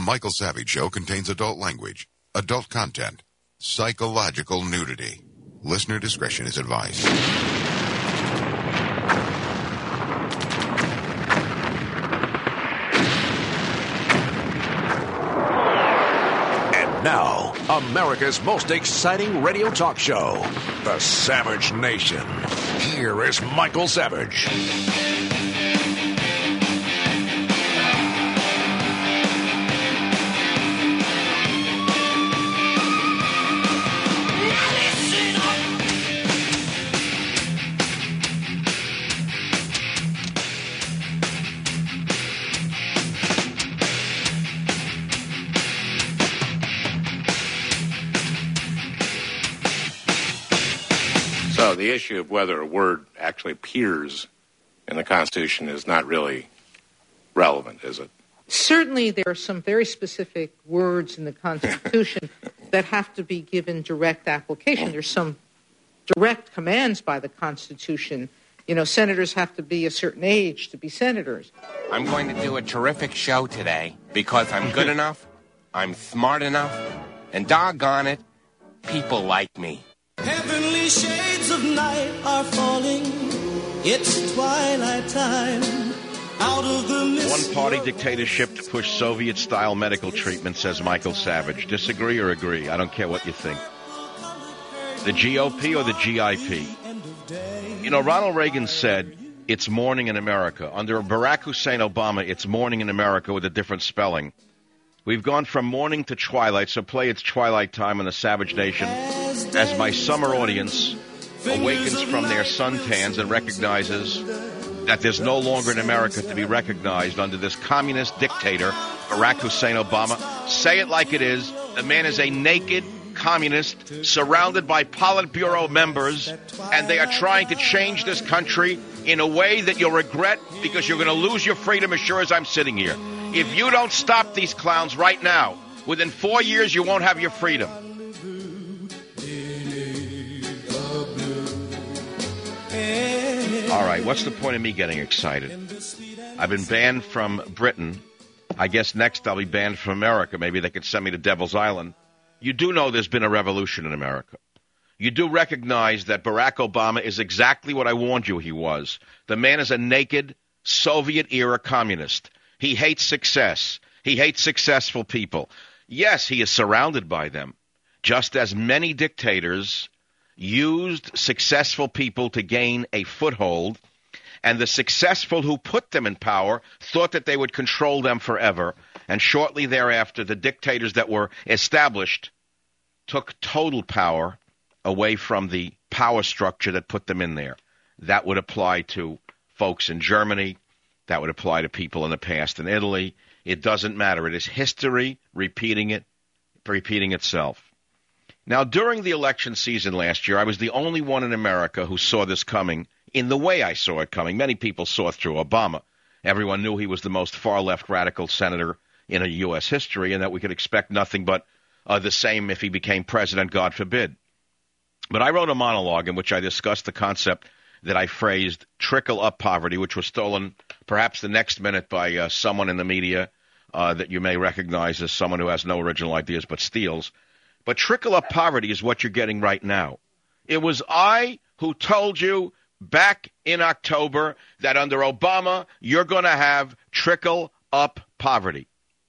Michael Savage Show contains adult language, adult content, psychological nudity. Listener discretion is advised. And now, America's most exciting radio talk show, The Savage Nation. Here is Michael Savage. So the issue of whether a word actually appears in the Constitution is not really relevant, is it? Certainly there are some very specific words in the Constitution that have to be given direct application. There's some direct commands by the Constitution. You know, senators have to be a certain age to be senators. I'm going to do a terrific show today because I'm good enough, I'm smart enough, and doggone it, people like me. Heavenly shades of night are falling. It's twilight time. Out of the mist. One-party dictatorship to push Soviet-style medical treatment, says Michael Savage. Disagree or agree? I don't care what you think. The GOP or the GIP? You know, Ronald Reagan said, it's morning in America. Under Barack Hussein Obama, it's morning in America with a different spelling. We've gone from morning to twilight, so play It's Twilight Time on the Savage Nation as my summer audience awakens from their suntans and recognizes that there's no longer an America to be recognized under this communist dictator, Barack Hussein Obama. Say it like it is. The man is a naked communist surrounded by Politburo members, and they are trying to change this country in a way that you'll regret because you're going to lose your freedom as sure as I'm sitting here. If you don't stop these clowns right now, within 4 years you won't have your freedom. All right, what's the point of me getting excited? I've been banned from Britain. I guess next I'll be banned from America. Maybe they could send me to Devil's Island. You do know there's been a revolution in America. You do recognize that Barack Obama is exactly what I warned you he was. The man is a naked Soviet-era communist. He hates success. He hates successful people. Yes, he is surrounded by them, just as many dictators used successful people to gain a foothold, and the successful who put them in power thought that they would control them forever, and shortly thereafter, the dictators that were established took total power away from the power structure that put them in there. That would apply to folks in Germany. That would apply to people in the past in Italy. It doesn't matter. It is history repeating itself. Now, during the election season last year, I was the only one in America who saw this coming in the way I saw it coming. Many people saw it through Obama. Everyone knew he was the most far-left radical senator in a U.S. history and that we could expect nothing but the same if he became president, God forbid. But I wrote a monologue in which I discussed the concept that I phrased trickle-up poverty, which was stolen perhaps the next minute by someone in the media that you may recognize as someone who has no original ideas but steals. But trickle-up poverty is what you're getting right now. It was I who told you back in October that under Obama, you're going to have trickle-up poverty.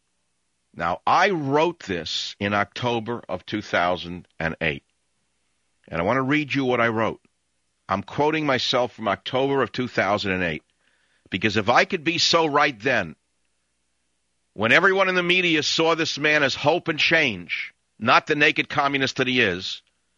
Now, I wrote this in October of 2008, and I want to read you what I wrote. I'm quoting myself from October of 2008, because if I could be so right then, when everyone in the media saw this man as hope and change, not the naked communist that he is,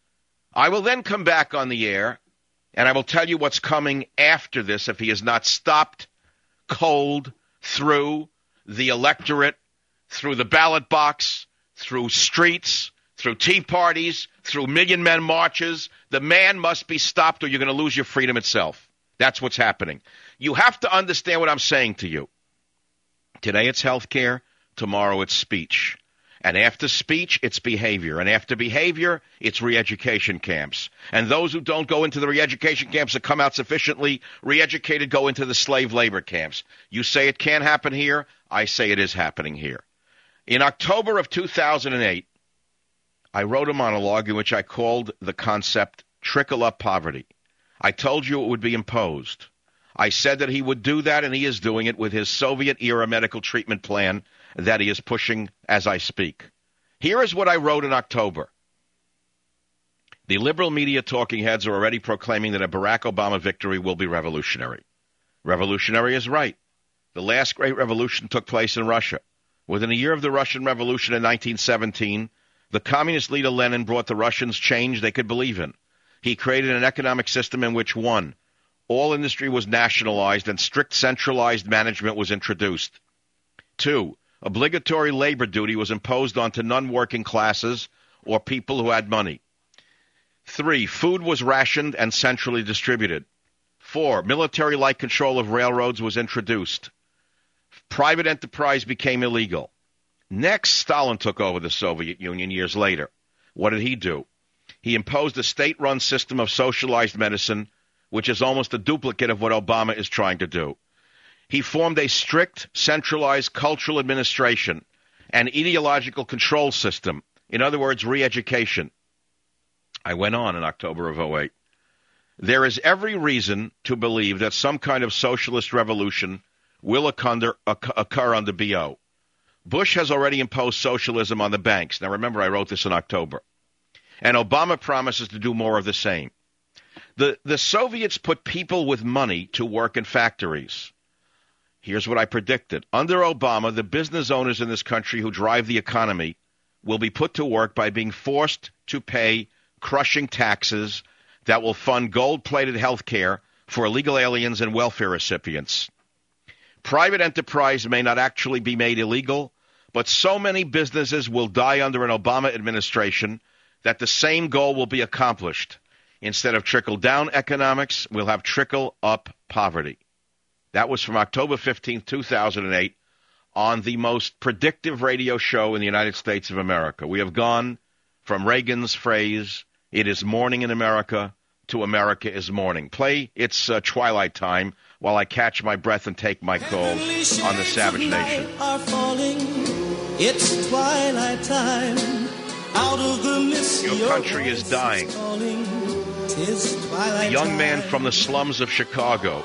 I will then come back on the air, and I will tell you what's coming after this if he is not stopped cold through the electorate, through the ballot box, through streets, through tea parties, through Million Men marches. The man must be stopped or you're going to lose your freedom itself. That's what's happening. You have to understand what I'm saying to you. Today it's health care. Tomorrow it's speech. And after speech, it's behavior. And after behavior, it's re-education camps. And those who don't go into the re-education camps that come out sufficiently re-educated go into the slave labor camps. You say it can't happen here. I say it is happening here. In October of 2008, I wrote a monologue in which I called the concept trickle-up poverty. I told you it would be imposed. I said that he would do that, and he is doing it with his Soviet-era medical treatment plan that he is pushing as I speak. Here is what I wrote in October. The liberal media talking heads are already proclaiming that a Barack Obama victory will be revolutionary. Revolutionary is right. The last great revolution took place in Russia. Within a year of the Russian Revolution in 1917, the communist leader Lenin brought the Russians change they could believe in. He created an economic system in which, 1, all industry was nationalized and strict centralized management was introduced. 2, obligatory labor duty was imposed onto non-working classes or people who had money. 3, food was rationed and centrally distributed. 4, military-like control of railroads was introduced. Private enterprise became illegal. Next, Stalin took over the Soviet Union years later. What did he do? He imposed a state-run system of socialized medicine, which is almost a duplicate of what Obama is trying to do. He formed a strict, centralized cultural administration, an ideological control system, in other words, re-education. I went on in October of 2008. There is every reason to believe that some kind of socialist revolution will occur under BO. Bush has already imposed socialism on the banks. Now, remember, I wrote this in October. And Obama promises to do more of the same. The Soviets put people with money to work in factories. Here's what I predicted. Under Obama, the business owners in this country who drive the economy will be put to work by being forced to pay crushing taxes that will fund gold-plated health care for illegal aliens and welfare recipients. Private enterprise may not actually be made illegal, but so many businesses will die under an Obama administration that the same goal will be accomplished. Instead of trickle-down economics, we'll have trickle-up poverty. That was from October 15, 2008, on the most predictive radio show in the United States of America. We have gone from Reagan's phrase, "It is morning in America," to "America is morning." Play It's Twilight Time while I catch my breath and take my calls on the Savage Nation. Are falling. It's twilight time. Out of the mist, your country is dying. A young man from the slums of Chicago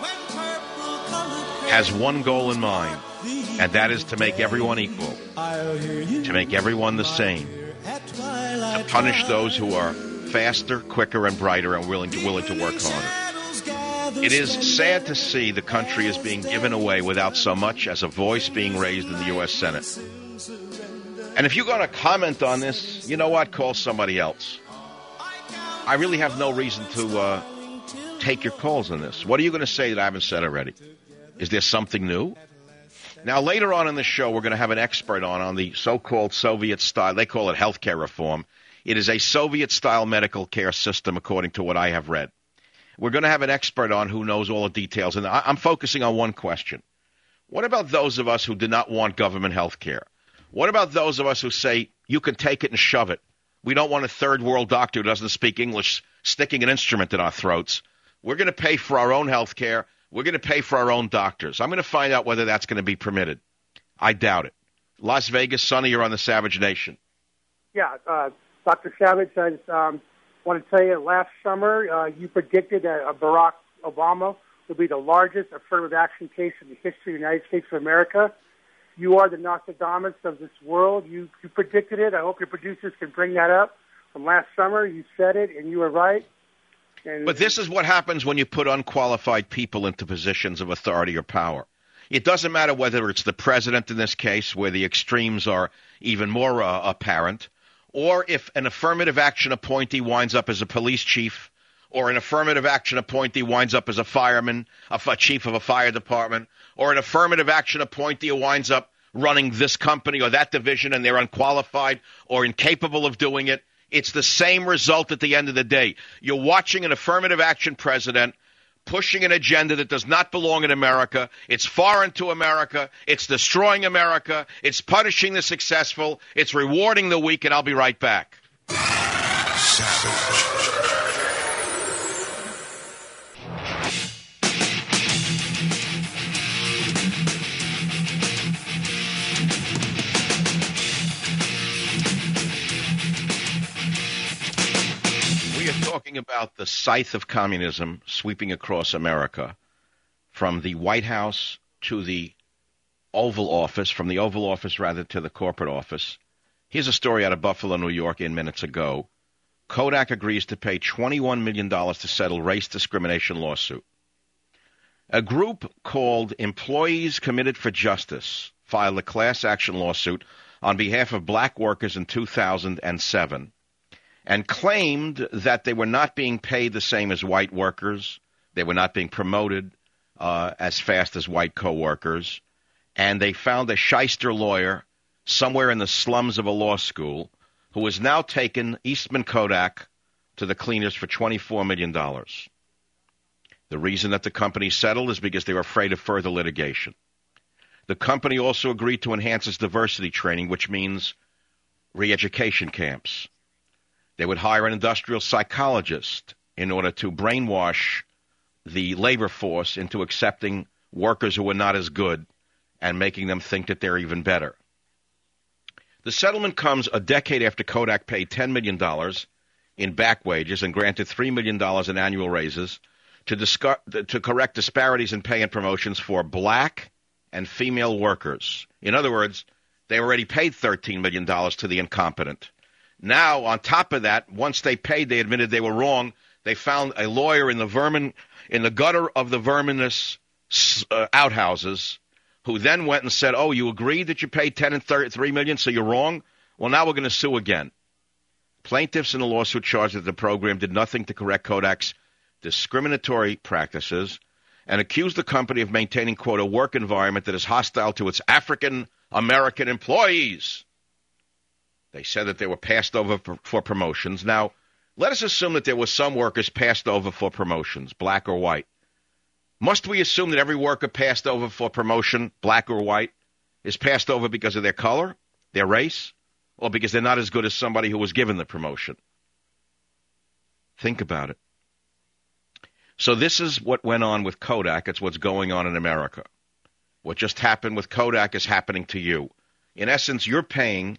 has one goal in mind, and that is to make everyone equal, to make everyone the same, to punish those who are faster, quicker, and brighter and willing to work harder. It is sad to see the country is being given away without so much as a voice being raised in the U.S. Senate. And if you're going to comment on this, you know what? Call somebody else. I really have no reason to take your calls on this. What are you going to say that I haven't said already? Is there something new? Now, later on in the show, we're going to have an expert on the so-called Soviet style. They call it healthcare reform. It is a Soviet-style medical care system, according to what I have read. We're going to have an expert on who knows all the details. And I'm focusing on one question. What about those of us who do not want government health care? What about those of us who say, you can take it and shove it? We don't want a third-world doctor who doesn't speak English sticking an instrument in our throats. We're going to pay for our own health care. We're going to pay for our own doctors. I'm going to find out whether that's going to be permitted. I doubt it. Las Vegas, Sonny, you're on the Savage Nation. Yeah, Dr. Savage, I just want to tell you, last summer you predicted that Barack Obama would be the largest affirmative action case in the history of the United States of America. You are the Nostradamus of this world. You predicted it. I hope your producers can bring that up from last summer. You said it, and you were right. But this is what happens when you put unqualified people into positions of authority or power. It doesn't matter whether it's the president in this case, where the extremes are even more apparent, or if an affirmative action appointee winds up as a police chief, or an affirmative action appointee winds up as a fireman, a chief of a fire department, or an affirmative action appointee who winds up running this company or that division and they're unqualified or incapable of doing it. It's the same result at the end of the day. You're watching an affirmative action president pushing an agenda that does not belong in America. It's foreign to America. It's destroying America. It's punishing the successful. It's rewarding the weak, and I'll be right back. Savage. are talking about the scythe of communism sweeping across America, from the White House to the Oval Office, from the Oval Office, rather, to the corporate office. Here's a story out of Buffalo, New York, in minutes ago. Kodak agrees to pay $21 million to settle race discrimination lawsuit. A group called Employees Committed for Justice filed a class action lawsuit on behalf of black workers in 2007 and claimed that they were not being paid the same as white workers. They were not being promoted as fast as white co-workers. And they found a shyster lawyer somewhere in the slums of a law school who has now taken Eastman Kodak to the cleaners for $24 million. The reason that the company settled is because they were afraid of further litigation. The company also agreed to enhance its diversity training, which means re-education camps. They would hire an industrial psychologist in order to brainwash the labor force into accepting workers who were not as good and making them think that they're even better. The settlement comes a decade after Kodak paid $10 million in back wages and granted $3 million in annual raises to correct disparities in pay and promotions for black and female workers. In other words, they already paid $13 million to the incompetent. Now, on top of that, once they paid, they admitted they were wrong. They found a lawyer in the gutter of the verminous outhouses, who then went and said, oh, you agreed that you paid $10 and $3 million, so you're wrong? Well, now we're going to sue again. Plaintiffs in the lawsuit charged that the program did nothing to correct Kodak's discriminatory practices and accused the company of maintaining, quote, a work environment that is hostile to its African-American employees. They said that they were passed over for promotions. Now, let us assume that there were some workers passed over for promotions, black or white. Must we assume that every worker passed over for promotion, black or white, is passed over because of their color, their race, or because they're not as good as somebody who was given the promotion? Think about it. So this is what went on with Kodak. It's what's going on in America. What just happened with Kodak is happening to you. In essence, you're paying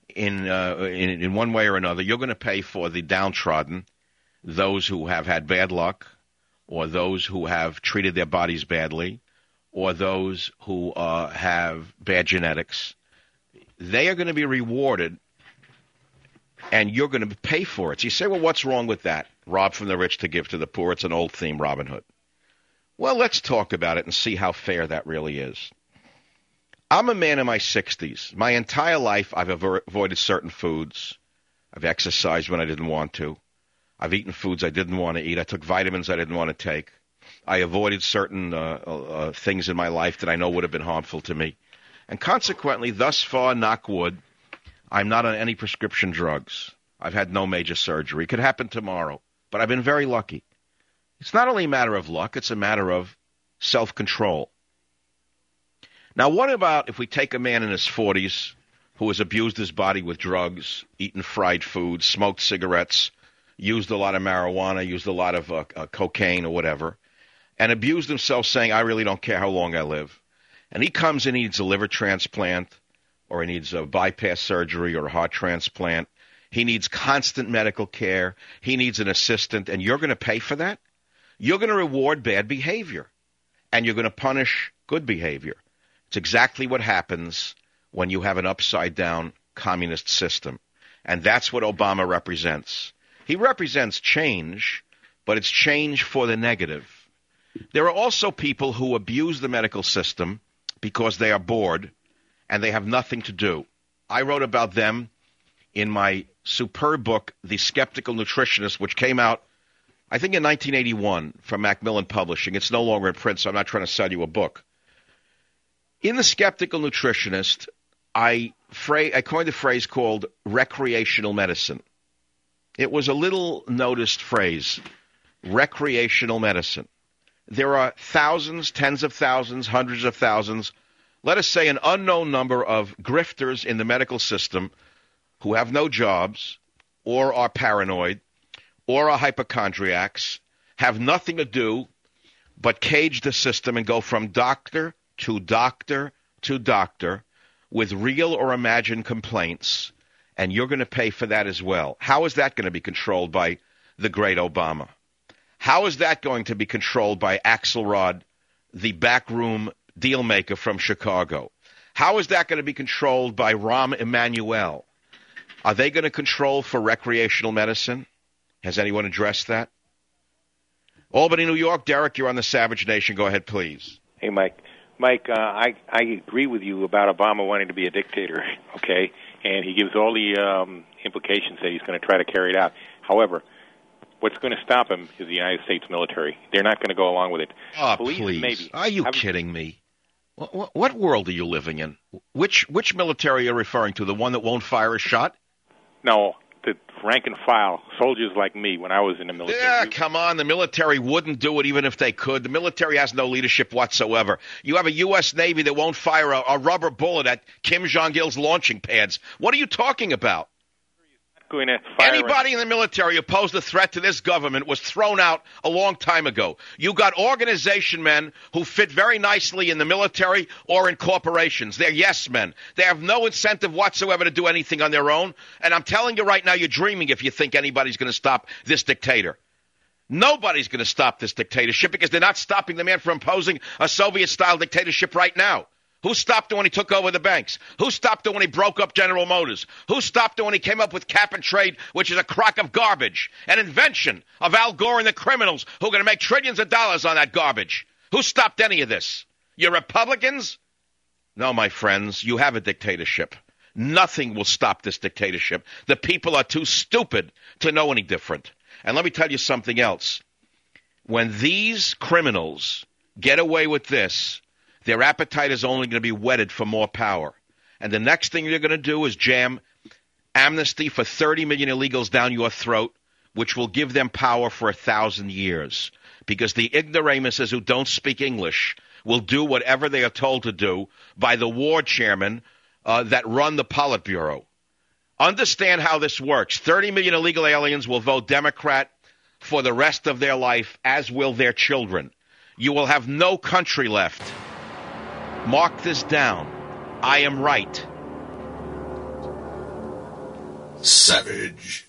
in one way or another. You're going to pay for the downtrodden, those who have had bad luck, or those who have treated their bodies badly, or those who have bad genetics. They are going to be rewarded, and you're going to pay for it. So you say, well, what's wrong with that? Rob from the rich to give to the poor. It's an old theme, Robin Hood. Well, let's talk about it and see how fair that really is. I'm a man in my 60s. My entire life, I've avoided certain foods. I've exercised when I didn't want to. I've eaten foods I didn't want to eat. I took vitamins I didn't want to take. I avoided certain things in my life that I know would have been harmful to me. And consequently, thus far, knock wood, I'm not on any prescription drugs. I've had no major surgery. It could happen tomorrow, but I've been very lucky. It's not only a matter of luck, it's a matter of self-control. Now, what about if we take a man in his 40s who has abused his body with drugs, eaten fried foods, smoked cigarettes, used a lot of marijuana, used a lot of cocaine or whatever, and abused himself saying, I really don't care how long I live. And he comes in, he needs a liver transplant, or he needs a bypass surgery or a heart transplant. He needs constant medical care. He needs an assistant, and you're going to pay for that? You're going to reward bad behavior, and you're going to punish good behavior. It's exactly what happens when you have an upside-down communist system, and that's what Obama represents. He represents change, but it's change for the negative. There are also people who abuse the medical system because they are bored and they have nothing to do. I wrote about them in my superb book, The Skeptical Nutritionist, which came out, I think, in 1981 from Macmillan Publishing. It's no longer in print, so I'm not trying to sell you a book. In The Skeptical Nutritionist, I coined a phrase called recreational medicine. It was a little noticed phrase, recreational medicine. There are thousands, tens of thousands, hundreds of thousands, let us say an unknown number of grifters in the medical system who have no jobs or are paranoid or are hypochondriacs, have nothing to do but cage the system and go from doctor to doctor to doctor with real or imagined complaints, and you're going to pay for that as well. How is that going to be controlled by the great Obama? How is that going to be controlled by Axelrod, the backroom deal maker from Chicago? How is that going to be controlled by Rahm Emanuel? Are they going to control for recreational medicine? Has anyone addressed that? Albany, New York. Derek, you're on the Savage Nation. Go ahead, please. Hey, Mike. Mike, I agree with you about Obama wanting to be a dictator, okay? And he gives all the implications that he's going to try to carry it out. However, what's going to stop him is the United States military. They're not going to go along with it. Oh, Police, please. Maybe. Are you kidding me? What world are you living in? Which military are you referring to? The one that won't fire a shot? No, the rank and file, soldiers like me when I was in the military. Yeah, come on. The military wouldn't do it even if they could. The military has no leadership whatsoever. You have a U.S. Navy that won't fire a rubber bullet at Kim Jong-il's launching pads. What are you talking about? Going to fire Anybody in the military who posed a threat to this government was thrown out a long time ago. You got organization men who fit very nicely in the military or in corporations. They're yes men. They have no incentive whatsoever to do anything on their own. And I'm telling you right now, you're dreaming if you think anybody's going to stop this dictator. Nobody's going to stop this dictatorship because they're not stopping the man from imposing a Soviet-style dictatorship right now. Who stopped him when he took over the banks? Who stopped him when he broke up General Motors? Who stopped him when he came up with cap and trade, which is a crock of garbage, an invention of Al Gore and the criminals who are going to make trillions of dollars on that garbage? Who stopped any of this? You Republicans? No, my friends, you have a dictatorship. Nothing will stop this dictatorship. The people are too stupid to know any different. And let me tell you something else. When these criminals get away with this, their appetite is only going to be whetted for more power. And the next thing they're going to do is jam amnesty for 30 million illegals down your throat, which will give them power for 1,000 years. Because the ignoramuses who don't speak English will do whatever they are told to do by the war chairmen that run the Politburo. Understand how this works. 30 million illegal aliens will vote Democrat for the rest of their life, as will their children. You will have no country left. Mark this down. I am right. Savage.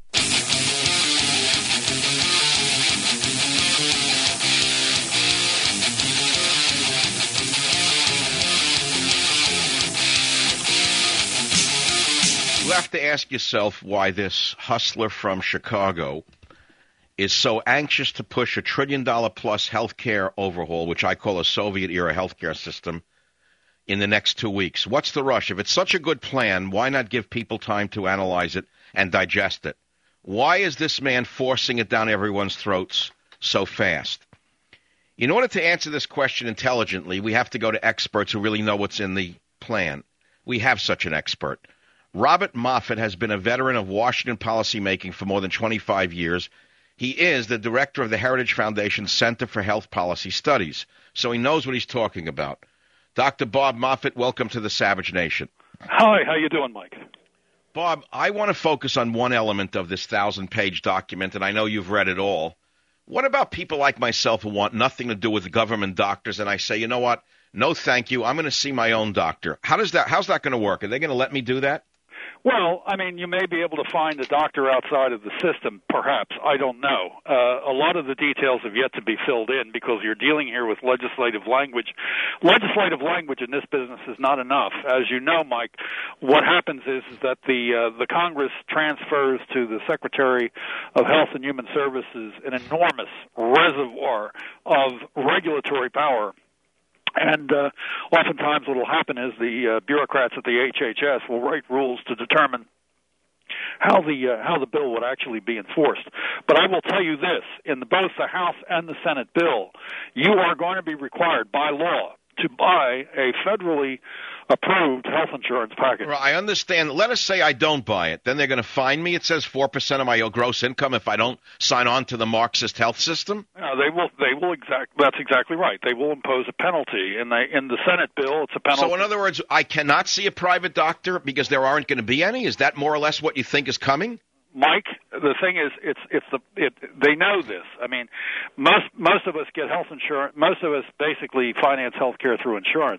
You have to ask yourself why this hustler from Chicago is so anxious to push a $1 trillion-plus healthcare overhaul, which I call a Soviet-era healthcare system, in the next 2 weeks. What's the rush? If it's such a good plan, why not give people time to analyze it and digest it? Why is this man forcing it down everyone's throats so fast? In order to answer this question intelligently, we have to go to experts who really know what's in the plan. We have such an expert. Robert Moffat has been a veteran of Washington policymaking for more than 25 years. He is the director of the Heritage Foundation Center for Health Policy Studies, so he knows what he's talking about. Dr. Bob Moffat, welcome to the Savage Nation. Hi, how you doing, Mike? Bob, I want to focus on one element of this 1,000-page document, and I know you've read it all. What about people like myself who want nothing to do with government doctors, and I say, you know what, no thank you, I'm going to see my own doctor. How's that going to work? Are they going to let me do that? Well, I mean, you may be able to find a doctor outside of the system, perhaps. I don't know. A lot of the details have yet to be filled in because you're dealing here with legislative language. Legislative language in this business is not enough. As you know, Mike, what happens is that the Congress transfers to the Secretary of Health and Human Services an enormous reservoir of regulatory power. And oftentimes what will happen is the bureaucrats at the HHS will write rules to determine how the bill would actually be enforced. But I will tell you this, in both the House and the Senate bill, you are going to be required by law to buy a federally approved health insurance package. Well, I understand. Let us say I don't buy it. Then they're going to fine me. It says 4% of my gross income if I don't sign on to the Marxist health system? They will. That's exactly right. They will impose a penalty. In the Senate bill, it's a penalty. So in other words, I cannot see a private doctor because there aren't going to be any? Is that more or less what you think is coming? Mike, the thing is, they know this. I mean, most of us get health insurance. Most of us basically finance health care through insurance.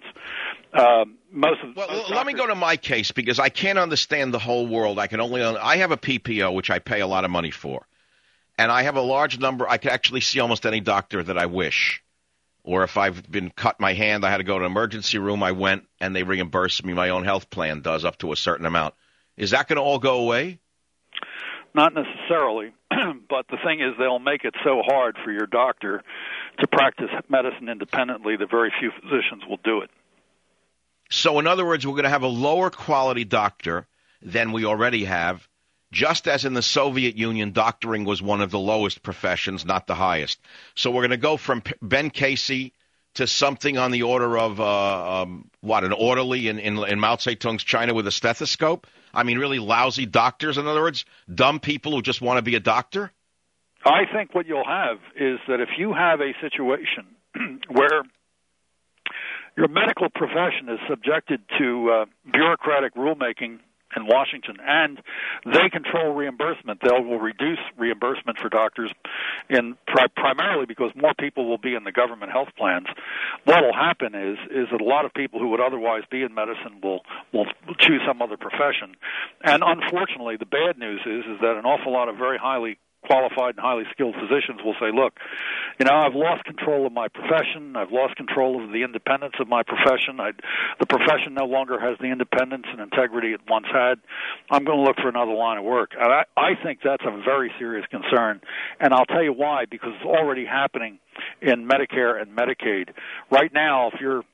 Let me go to my case because I can't understand the whole world. I have a PPO, which I pay a lot of money for. and I have a large number. I can actually see almost any doctor that I wish. Or if I've been cut my hand, I had to go to an emergency room, I went, and they reimbursed me. My own health plan does up to a certain amount. Is that going to all go away? Not necessarily, but the thing is they'll make it so hard for your doctor to practice medicine independently that very few physicians will do it. So in other words, we're going to have a lower quality doctor than we already have, just as in the Soviet Union, doctoring was one of the lowest professions, not the highest. So we're going to go from Ben Casey to something on the order of, an orderly in Mao Zedong's China with a stethoscope? I mean, really lousy doctors, in other words, dumb people who just want to be a doctor? I think what you'll have is that if you have a situation where your medical profession is subjected to bureaucratic rulemaking in Washington, and they control reimbursement. They will reduce reimbursement for doctors primarily because more people will be in the government health plans. What will happen is that a lot of people who would otherwise be in medicine will choose some other profession. And unfortunately, the bad news is that an awful lot of very highly qualified and highly skilled physicians will say, look, I've lost control of my profession. I've lost control of the independence of my profession. The profession no longer has the independence and integrity it once had. I'm going to look for another line of work. And I think that's a very serious concern. And I'll tell you why, because it's already happening in Medicare and Medicaid. Right now, if you're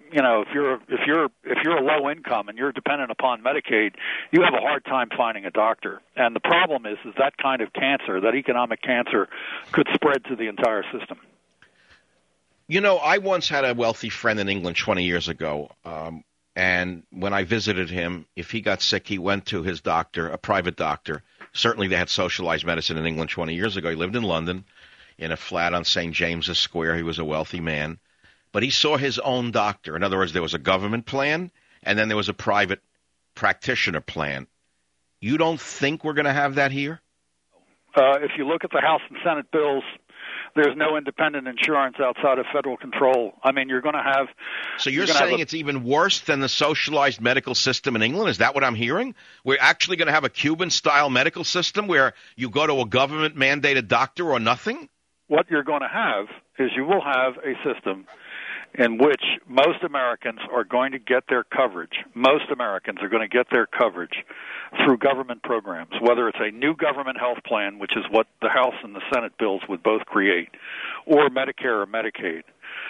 a low income and you're dependent upon Medicaid, you have a hard time finding a doctor. And the problem is that kind of cancer, that economic cancer, could spread to the entire system. I once had a wealthy friend in England 20 years ago, and when I visited him, if he got sick, he went to his doctor, a private doctor. Certainly they had socialized medicine in England 20 years ago. He lived in London in a flat on St. James's Square. He was a wealthy man. But he saw his own doctor. In other words, there was a government plan, and then there was a private practitioner plan. You don't think we're going to have that here? If you look at the House and Senate bills, there's no independent insurance outside of federal control. I mean, you're going to have... So you're saying it's even worse than the socialized medical system in England? Is that what I'm hearing? We're actually going to have a Cuban-style medical system where you go to a government-mandated doctor or nothing? What you're going to have is you will have a system in which most Americans are going to get their coverage. Most Americans are going to get their coverage through government programs, whether it's a new government health plan, which is what the House and the Senate bills would both create, or Medicare or Medicaid.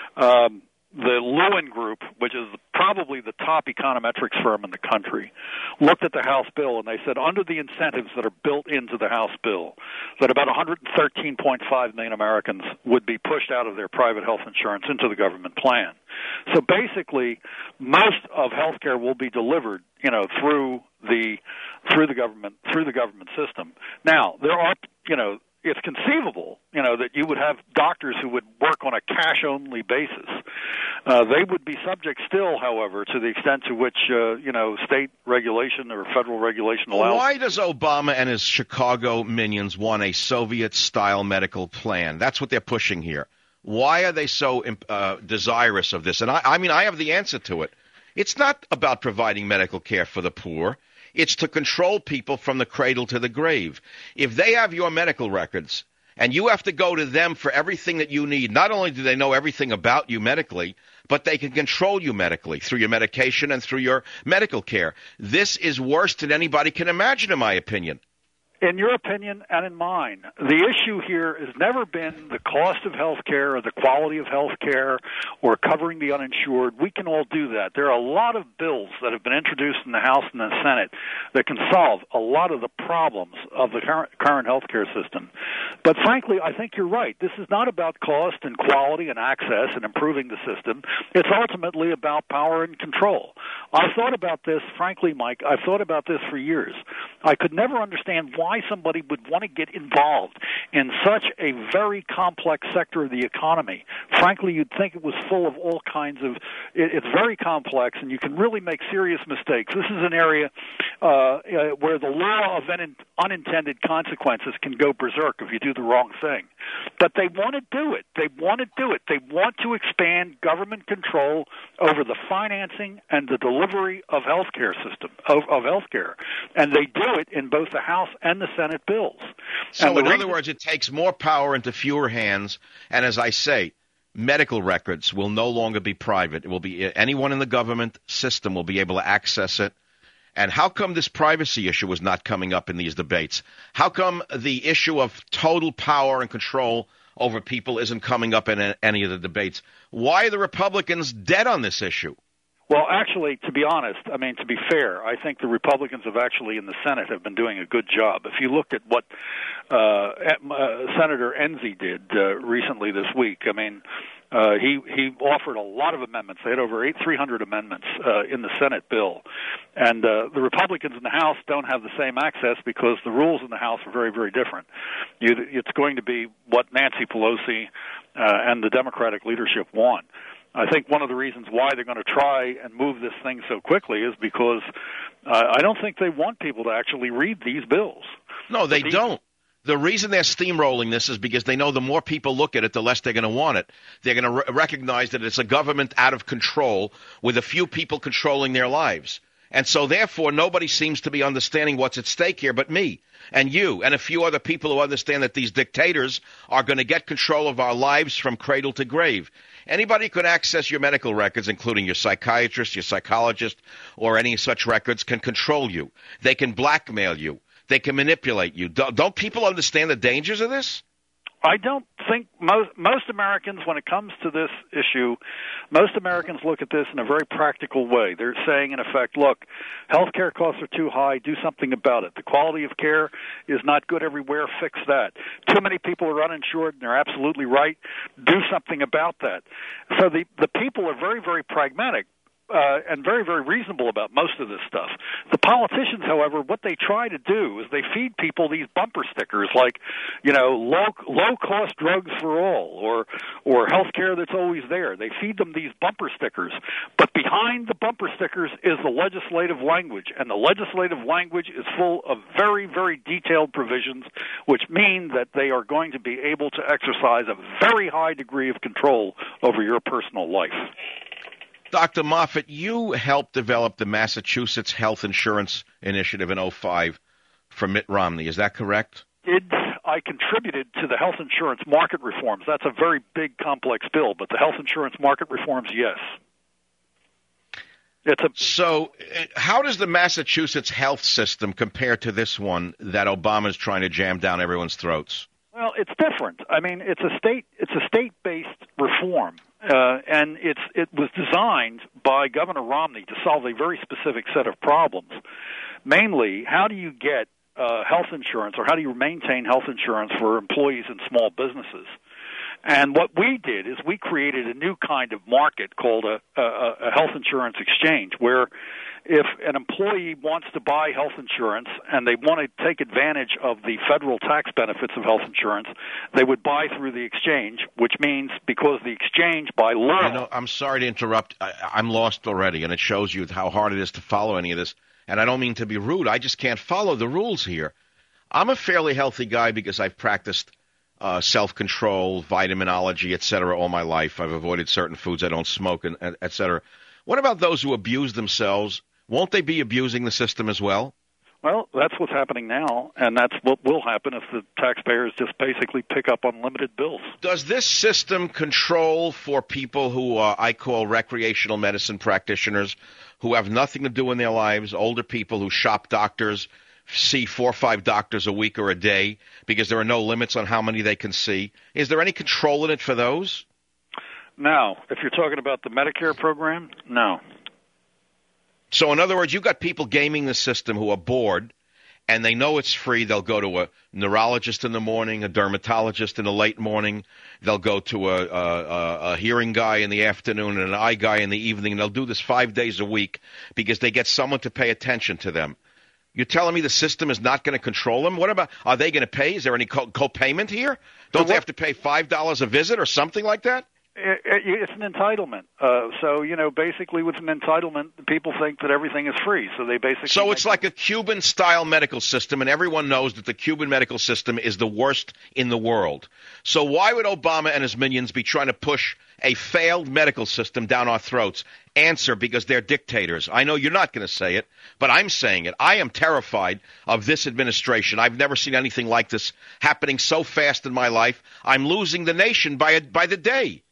The Lewin Group, which is probably the top econometrics firm in the country, looked at the House bill and they said under the incentives that are built into the House bill, that about 113.5 million Americans would be pushed out of their private health insurance into the government plan. So basically, most of health care will be delivered, through the government system. Now, there are, it's conceivable, that you would have doctors who would work on a cash-only basis. They would be subject still, however, to the extent to which, state regulation or federal regulation allows. Why does Obama and his Chicago minions want a Soviet-style medical plan? That's what they're pushing here. Why are they so desirous of this? And I have the answer to it. It's not about providing medical care for the poor. It's to control people from the cradle to the grave. If they have your medical records and you have to go to them for everything that you need, not only do they know everything about you medically, but they can control you medically through your medication and through your medical care. This is worse than anybody can imagine, in my opinion. In your opinion and in mine, the issue here has never been the cost of health care or the quality of health care or covering the uninsured. We can all do that. There are a lot of bills that have been introduced in the House and the Senate that can solve a lot of the problems of the current health care system. But frankly, I think you're right. This is not about cost and quality and access and improving the system. It's ultimately about power and control. I've thought about this, frankly, Mike, I've thought about this for years. I could never understand why somebody would want to get involved in such a very complex sector of the economy. Frankly, you'd think it was full of all kinds of, it's very complex and you can really make serious mistakes. This is an area where the law of unintended consequences can go berserk if you do the wrong thing. But they want to do it. They want to do it. They want to expand government control over the financing and the delivery of healthcare system, of healthcare. And they do it in both the House and the Senate bills. So in other words, it takes more power into fewer hands. And as I say, medical records will no longer be private. It will be anyone in the government system will be able to access it. And how come this privacy issue was not coming up in these debates? How come the issue of total power and control over people isn't coming up in any of the debates? Why are the Republicans dead on this issue? Well, actually, to be honest, I mean, to be fair, I think the Republicans have actually in the Senate have been doing a good job. If you looked at what Senator Enzi did recently this week, I mean, he offered a lot of amendments. They had over 300 amendments in the Senate bill. And the Republicans in the House don't have the same access because the rules in the House are very, very different. It's going to be what Nancy Pelosi and the Democratic leadership want. I think one of the reasons why they're going to try and move this thing so quickly is because I don't think they want people to actually read these bills. No, they don't. The reason they're steamrolling this is because they know the more people look at it, the less they're going to want it. They're going to recognize that it's a government out of control with a few people controlling their lives. And so, therefore, nobody seems to be understanding what's at stake here but me and you and a few other people who understand that these dictators are going to get control of our lives from cradle to grave. Anybody could access your medical records, including your psychiatrist, your psychologist, or any such records, can control you. They can blackmail you. They can manipulate you. Don't people understand the dangers of this? I don't think most Americans, when it comes to this issue, most Americans look at this in a very practical way. They're saying, in effect, look, health care costs are too high, do something about it. The quality of care is not good everywhere, fix that. Too many people are uninsured, and they're absolutely right, do something about that. So the people are very, very pragmatic. And very, very reasonable about most of this stuff. The politicians, however, what they try to do is they feed people these bumper stickers like, low-cost drugs for all or health care that's always there. They feed them these bumper stickers. But behind the bumper stickers is the legislative language, and the legislative language is full of very, very detailed provisions, which mean that they are going to be able to exercise a very high degree of control over your personal life. Dr. Moffitt, you helped develop the Massachusetts Health Insurance Initiative in 2005 for Mitt Romney. Is that correct? I contributed to the health insurance market reforms. That's a very big, complex bill, but the health insurance market reforms, yes. So how does the Massachusetts health system compare to this one that Obama's trying to jam down everyone's throats? Well, it's different. I mean, it's a state-based reform. And it was designed by Governor Romney to solve a very specific set of problems. Mainly, how do you get health insurance, or how do you maintain health insurance for employees in small businesses? And what we did is we created a new kind of market called a health insurance exchange, where if an employee wants to buy health insurance and they want to take advantage of the federal tax benefits of health insurance, they would buy through the exchange, which means because the exchange by law... I'm sorry to interrupt. I'm lost already, and it shows you how hard it is to follow any of this. And I don't mean to be rude. I just can't follow the rules here. I'm a fairly healthy guy because I've practiced self-control, vitaminology, et cetera, all my life. I've avoided certain foods. I don't smoke, and et cetera. What about those who abuse themselves? Won't they be abusing the system as well? Well, that's what's happening now, and that's what will happen if the taxpayers just basically pick up unlimited bills. Does this system control for people who I call recreational medicine practitioners, who have nothing to do in their lives, older people who shop doctors, see 4 or 5 doctors a week or a day because there are no limits on how many they can see? Is there any control in it for those? No. If you're talking about the Medicare program, no. So, in other words, you've got people gaming the system who are bored, and they know it's free. They'll go to a neurologist in the morning, a dermatologist in the late morning. They'll go to a hearing guy in the afternoon and an eye guy in the evening, and they'll do this 5 days a week because they get someone to pay attention to them. You're telling me the system is not going to control them? What about, are they going to pay? Is there any co-payment here? Don't they have to pay $5 a visit or something like that? It's an entitlement. So, basically with an entitlement, people think that everything is free. So they basically... So it's like a Cuban-style medical system, and everyone knows that the Cuban medical system is the worst in the world. So why would Obama and his minions be trying to push a failed medical system down our throats? Answer, because they're dictators. I know you're not going to say it, but I'm saying it. I am terrified of this administration. I've never seen anything like this happening so fast in my life. I'm losing the nation by the day.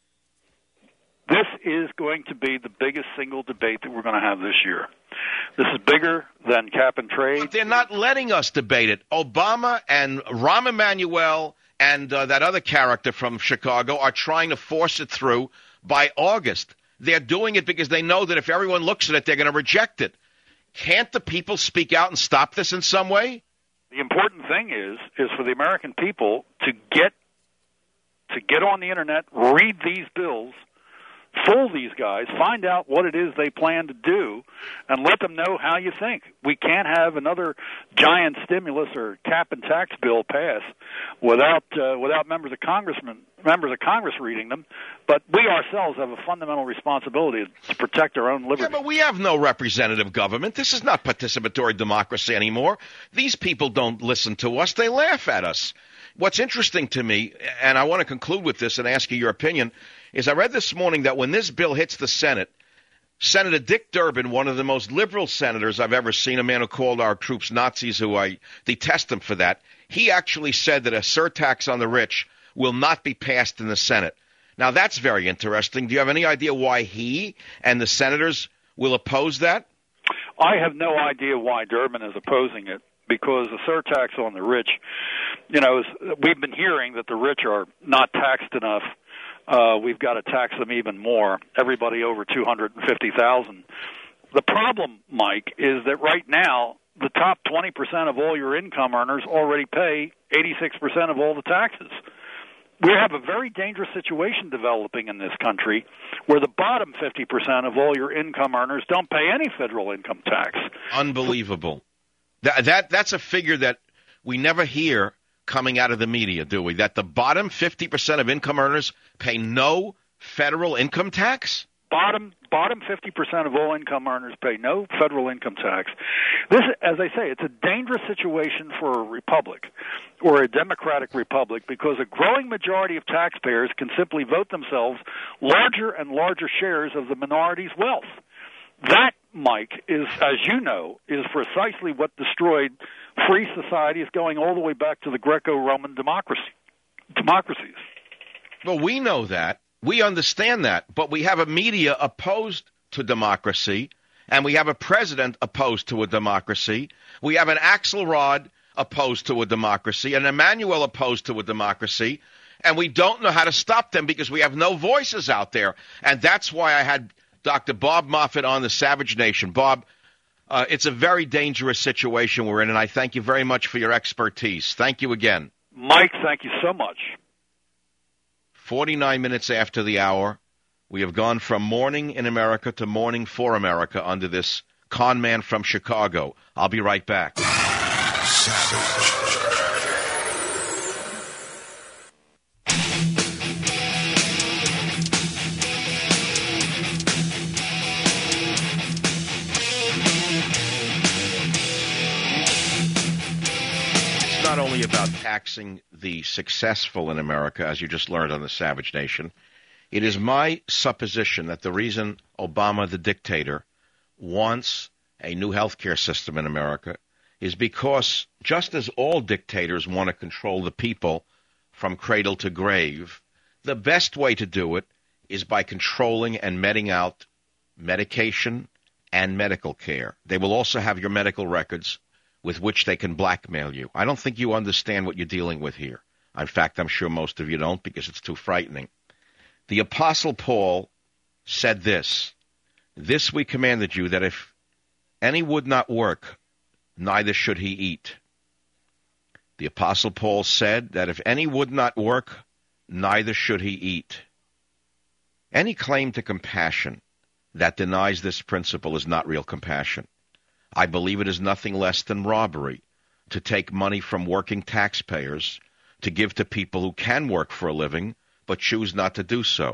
This is going to be the biggest single debate that we're going to have this year. This is bigger than cap and trade. But they're not letting us debate it. Obama and Rahm Emanuel and that other character from Chicago are trying to force it through by August. They're doing it because they know that if everyone looks at it, they're going to reject it. Can't the people speak out and stop this in some way? The important thing is for the American people to get on the Internet, read these bills, fool these guys, find out what it is they plan to do, and let them know how you think. We can't have another giant stimulus or cap and tax bill pass without members of Congress reading them. But we ourselves have a fundamental responsibility to protect our own liberty. Yeah, but we have no representative government. This is not participatory democracy anymore. These people don't listen to us. They laugh at us. What's interesting to me, and I want to conclude with this and ask you your opinion, is I read this morning that when this bill hits the Senate, Senator Dick Durbin, one of the most liberal senators I've ever seen, a man who called our troops Nazis, who I detest him for that, he actually said that a surtax on the rich will not be passed in the Senate. Now, that's very interesting. Do you have any idea why he and the senators will oppose that? I have no idea why Durbin is opposing it, because the surtax on the rich, we've been hearing that the rich are not taxed enough. We've got to tax them even more, everybody over $250,000. The problem, Mike, is that right now the top 20% of all your income earners already pay 86% of all the taxes. We have a very dangerous situation developing in this country where the bottom 50% of all your income earners don't pay any federal income tax. Unbelievable. That's a figure that we never hear coming out of the media, do we? That the bottom 50% of income earners pay no federal income tax? Bottom 50% of all income earners pay no federal income tax. This, as I say, it's a dangerous situation for a republic or a democratic republic, because a growing majority of taxpayers can simply vote themselves larger and larger shares of the minority's wealth. That, Mike, is, as you know, is precisely what destroyed free societies going all the way back to the Greco-Roman democracies. Well, we know that. We understand that. But we have a media opposed to democracy, and we have a president opposed to a democracy. We have an Axelrod opposed to a democracy, and Emmanuel opposed to a democracy, and we don't know how to stop them because we have no voices out there. And that's why I had Dr. Bob Moffett on the Savage Nation. Bob, it's a very dangerous situation we're in, and I thank you very much for your expertise. Thank you again. Mike, thank you so much. 49 minutes after the hour, we have gone from mourning in America to mourning for America under this con man from Chicago. I'll be right back. Savage. Not only about taxing the successful in America, as you just learned on the Savage Nation, it is my supposition that the reason Obama, the dictator, wants a new health care system in America is because just as all dictators want to control the people from cradle to grave, the best way to do it is by controlling and meting out medication and medical care. They will also have your medical records with which they can blackmail you. I don't think you understand what you're dealing with here. In fact, I'm sure most of you don't, because it's too frightening. The Apostle Paul said this: "This we commanded you, that if any would not work, neither should he eat." The Apostle Paul said that if any would not work, neither should he eat. Any claim to compassion that denies this principle is not real compassion. I believe it is nothing less than robbery to take money from working taxpayers to give to people who can work for a living but choose not to do so,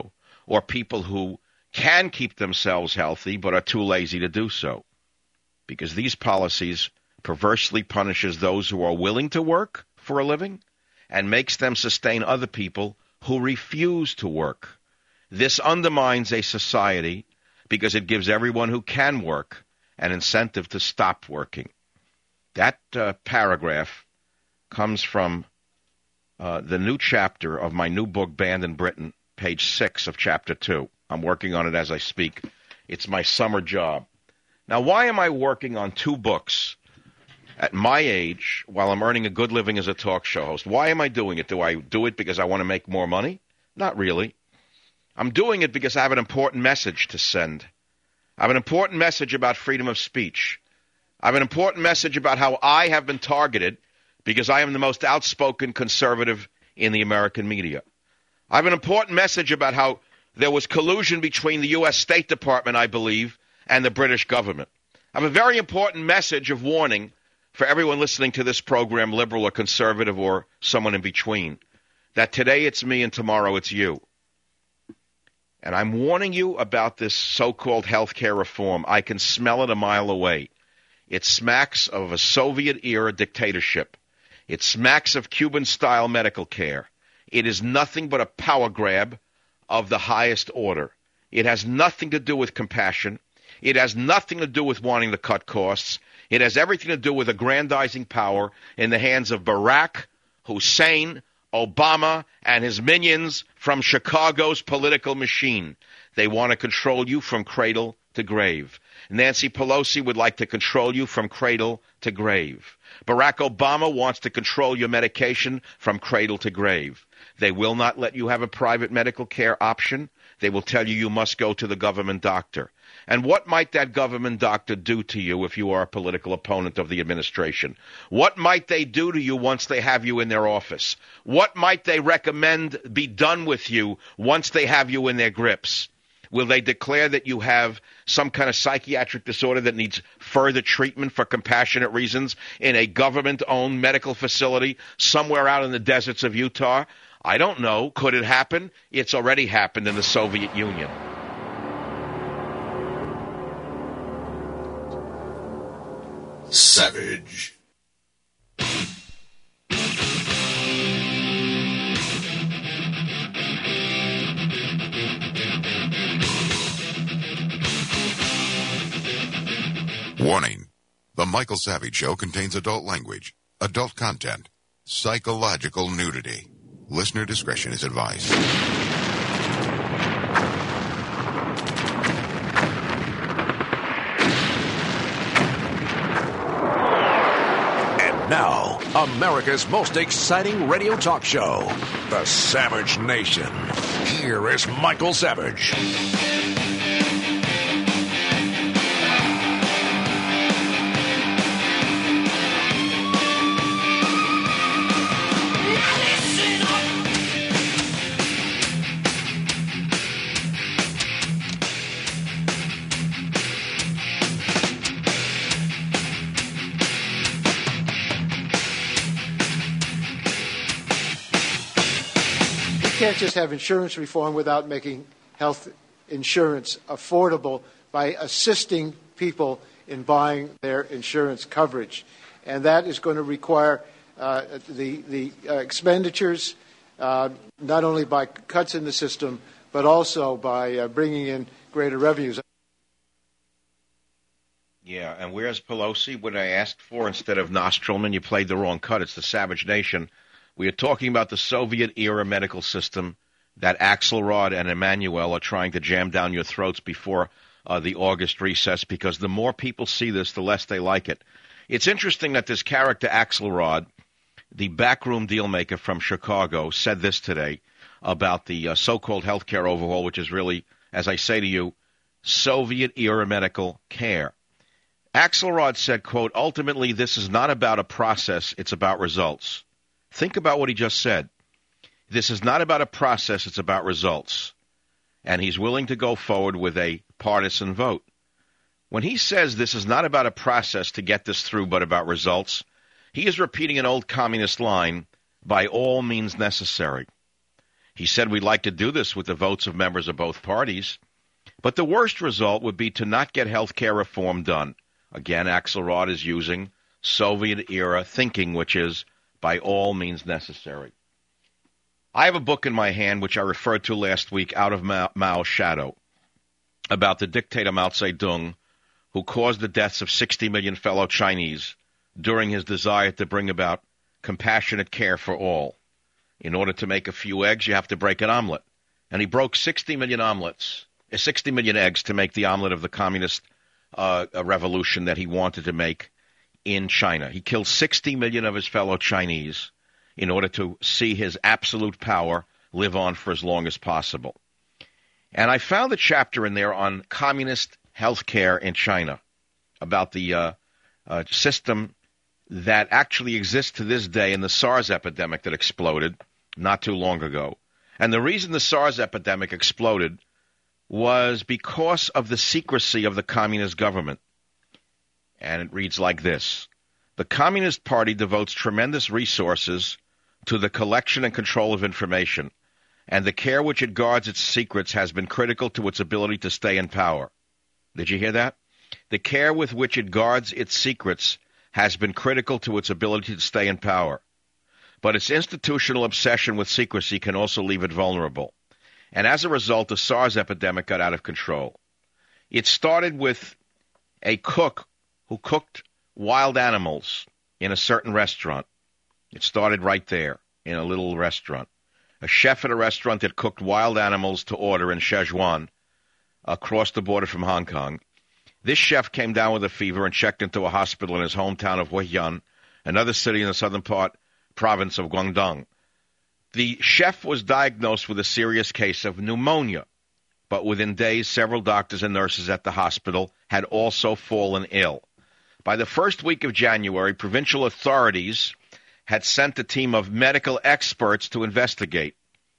or people who can keep themselves healthy but are too lazy to do so. Because these policies perversely punishes those who are willing to work for a living and makes them sustain other people who refuse to work. This undermines a society because it gives everyone who can work an incentive to stop working. That paragraph comes from the new chapter of my new book, Banned in Britain, page 6 of chapter 2. I'm working on it as I speak. It's my summer job. Now, why am I working on 2 books at my age while I'm earning a good living as a talk show host? Why am I doing it? Do I do it because I want to make more money? Not really. I'm doing it because I have an important message to send. I have an important message about freedom of speech. I have an important message about how I have been targeted because I am the most outspoken conservative in the American media. I have an important message about how there was collusion between the U.S. State Department, I believe, and the British government. I have a very important message of warning for everyone listening to this program, liberal or conservative or someone in between, that today it's me and tomorrow it's you. And I'm warning you about this so-called health care reform. I can smell it a mile away. It smacks of a Soviet-era dictatorship. It smacks of Cuban-style medical care. It is nothing but a power grab of the highest order. It has nothing to do with compassion. It has nothing to do with wanting to cut costs. It has everything to do with aggrandizing power in the hands of Barack Hussein Obama and his minions from Chicago's political machine. They want to control you from cradle to grave. Nancy Pelosi would like to control you from cradle to grave. Barack Obama wants to control your medication from cradle to grave. They will not let you have a private medical care option. They will tell you you must go to the government doctor. And what might that government doctor do to you if you are a political opponent of the administration? What might they do to you once they have you in their office? What might they recommend be done with you once they have you in their grips? Will they declare that you have some kind of psychiatric disorder that needs further treatment for compassionate reasons in a government-owned medical facility somewhere out in the deserts of Utah? I don't know. Could it happen? It's already happened in the Soviet Union. Savage. Warning. The Michael Savage Show contains adult language, adult content, psychological nudity. Listener discretion is advised. And now, America's most exciting radio talk show, The Savage Nation. Here is Michael Savage. Can't just have insurance reform without making health insurance affordable by assisting people in buying their insurance coverage. And that is going to require the expenditures, not only by cuts in the system, but also by bringing in greater revenues. Yeah, and where's Pelosi? What I asked for instead of Nostrum, you played the wrong cut. It's the Savage Nation. We are talking about the Soviet-era medical system that Axelrod and Emanuel are trying to jam down your throats before the August recess, because the more people see this, the less they like it. It's interesting that this character Axelrod, the backroom dealmaker from Chicago, said this today about the so-called healthcare overhaul, which is really, as I say to you, Soviet-era medical care. Axelrod said, quote, ultimately, this is not about a process, it's about results. Think about what he just said. This is not about a process, it's about results. And he's willing to go forward with a partisan vote. When he says this is not about a process to get this through, but about results, he is repeating an old communist line, by all means necessary. He said we'd like to do this with the votes of members of both parties. But the worst result would be to not get health care reform done. Again, Axelrod is using Soviet-era thinking, which is by all means necessary. I have a book in my hand, which I referred to last week, Out of Mao's Shadow, about the dictator Mao Zedong, who caused the deaths of 60 million fellow Chinese during his desire to bring about compassionate care for all. In order to make a few eggs, you have to break an omelet. And he broke 60 million eggs to make the omelet of the communist revolution that he wanted to make in China. He killed 60 million of his fellow Chinese in order to see his absolute power live on for as long as possible. And I found a chapter in there on communist health care in China, about the system that actually exists to this day in the SARS epidemic that exploded not too long ago. And the reason the SARS epidemic exploded was because of the secrecy of the communist government. And it reads like this. The Communist Party devotes tremendous resources to the collection and control of information, and the care which it guards its secrets has been critical to its ability to stay in power. Did you hear that? The care with which it guards its secrets has been critical to its ability to stay in power. But its institutional obsession with secrecy can also leave it vulnerable. And as a result, the SARS epidemic got out of control. It started with a cook who cooked wild animals in a certain restaurant. It started right there in a little restaurant. A chef at a restaurant that cooked wild animals to order in Sichuan across the border from Hong Kong. This chef came down with a fever and checked into a hospital in his hometown of Huiyan, another city in the southern province of Guangdong. The chef was diagnosed with a serious case of pneumonia, but within days, several doctors and nurses at the hospital had also fallen ill. By the first week of January, provincial authorities had sent a team of medical experts to investigate.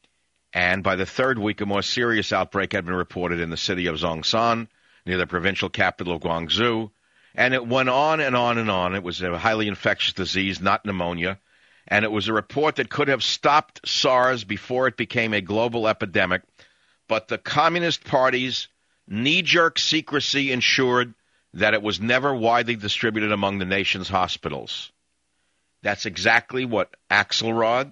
And by the third week, a more serious outbreak had been reported in the city of Zhongshan, near the provincial capital of Guangzhou. And it went on and on and on. It was a highly infectious disease, not pneumonia. And it was a report that could have stopped SARS before it became a global epidemic. But the Communist Party's knee-jerk secrecy ensured that it was never widely distributed among the nation's hospitals. That's exactly what Axelrod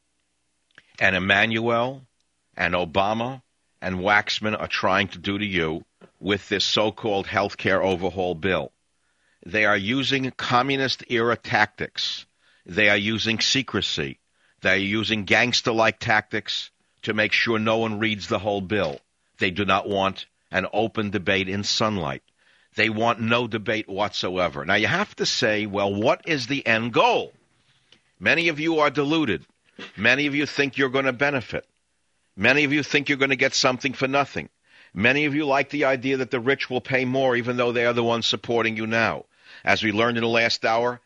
and Emmanuel and Obama and Waxman are trying to do to you with this so-called health care overhaul bill. They are using communist-era tactics. They are using secrecy. They are using gangster-like tactics to make sure no one reads the whole bill. They do not want an open debate in sunlight. They want no debate whatsoever. Now, you have to say, well, what is the end goal? Many of you are deluded. Many of you think you're going to benefit. Many of you think you're going to get something for nothing. Many of you like the idea that the rich will pay more even though they are the ones supporting you now. As we learned in the last hour,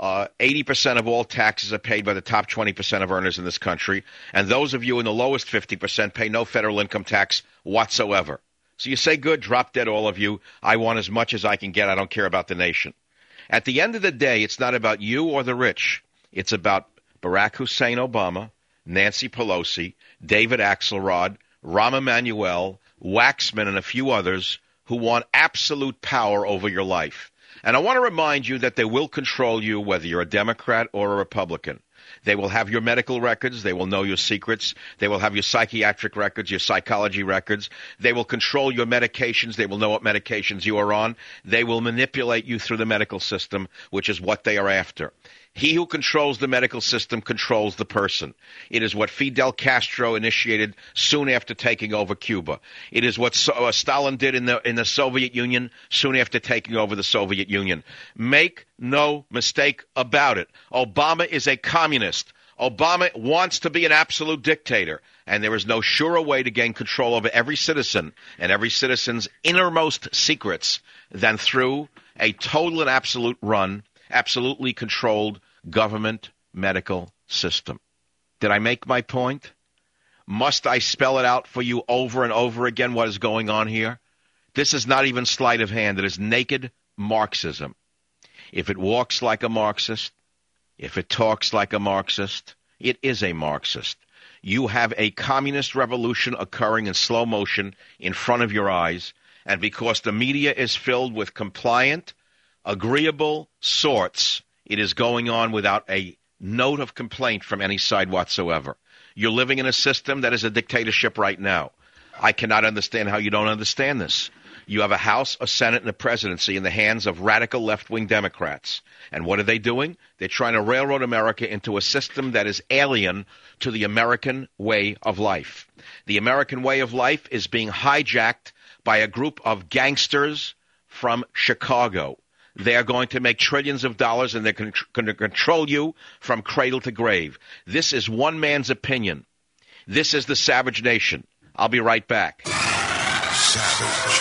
80% of all taxes are paid by the top 20% of earners in this country, and those of you in the lowest 50% pay no federal income tax whatsoever. So you say, good, drop dead, all of you. I want as much as I can get. I don't care about the nation. At the end of the day, it's not about you or the rich. It's about Barack Hussein Obama, Nancy Pelosi, David Axelrod, Rahm Emanuel, Waxman, and a few others who want absolute power over your life. And I want to remind you that they will control you whether you're a Democrat or a Republican. They will have your medical records. They will know your secrets. They will have your psychiatric records, your psychology records. They will control your medications. They will know what medications you are on. They will manipulate you through the medical system, which is what they are after. He who controls the medical system controls the person. It is what Fidel Castro initiated soon after taking over Cuba. It is what Stalin did in the Soviet Union soon after taking over the Soviet Union. Make no mistake about it. Obama is a communist. Obama wants to be an absolute dictator, and there is no surer way to gain control over every citizen and every citizen's innermost secrets than through a total and absolutely controlled government medical system. Did I make my point? Must I spell it out for you over and over again what is going on here? This is not even sleight of hand. It is naked Marxism. If it walks like a Marxist, if it talks like a Marxist, it is a Marxist. You have a communist revolution occurring in slow motion in front of your eyes, and because the media is filled with compliant, agreeable sorts, it is going on without a note of complaint from any side whatsoever. You're living in a system that is a dictatorship right now. I cannot understand how you don't understand this. You have a House, a Senate, and a presidency in the hands of radical left-wing Democrats. And what are they doing? They're trying to railroad America into a system that is alien to the American way of life. The American way of life is being hijacked by a group of gangsters from Chicago. They are going to make trillions of dollars, and they're going to control you from cradle to grave. This is one man's opinion. This is the Savage Nation. I'll be right back. Savage.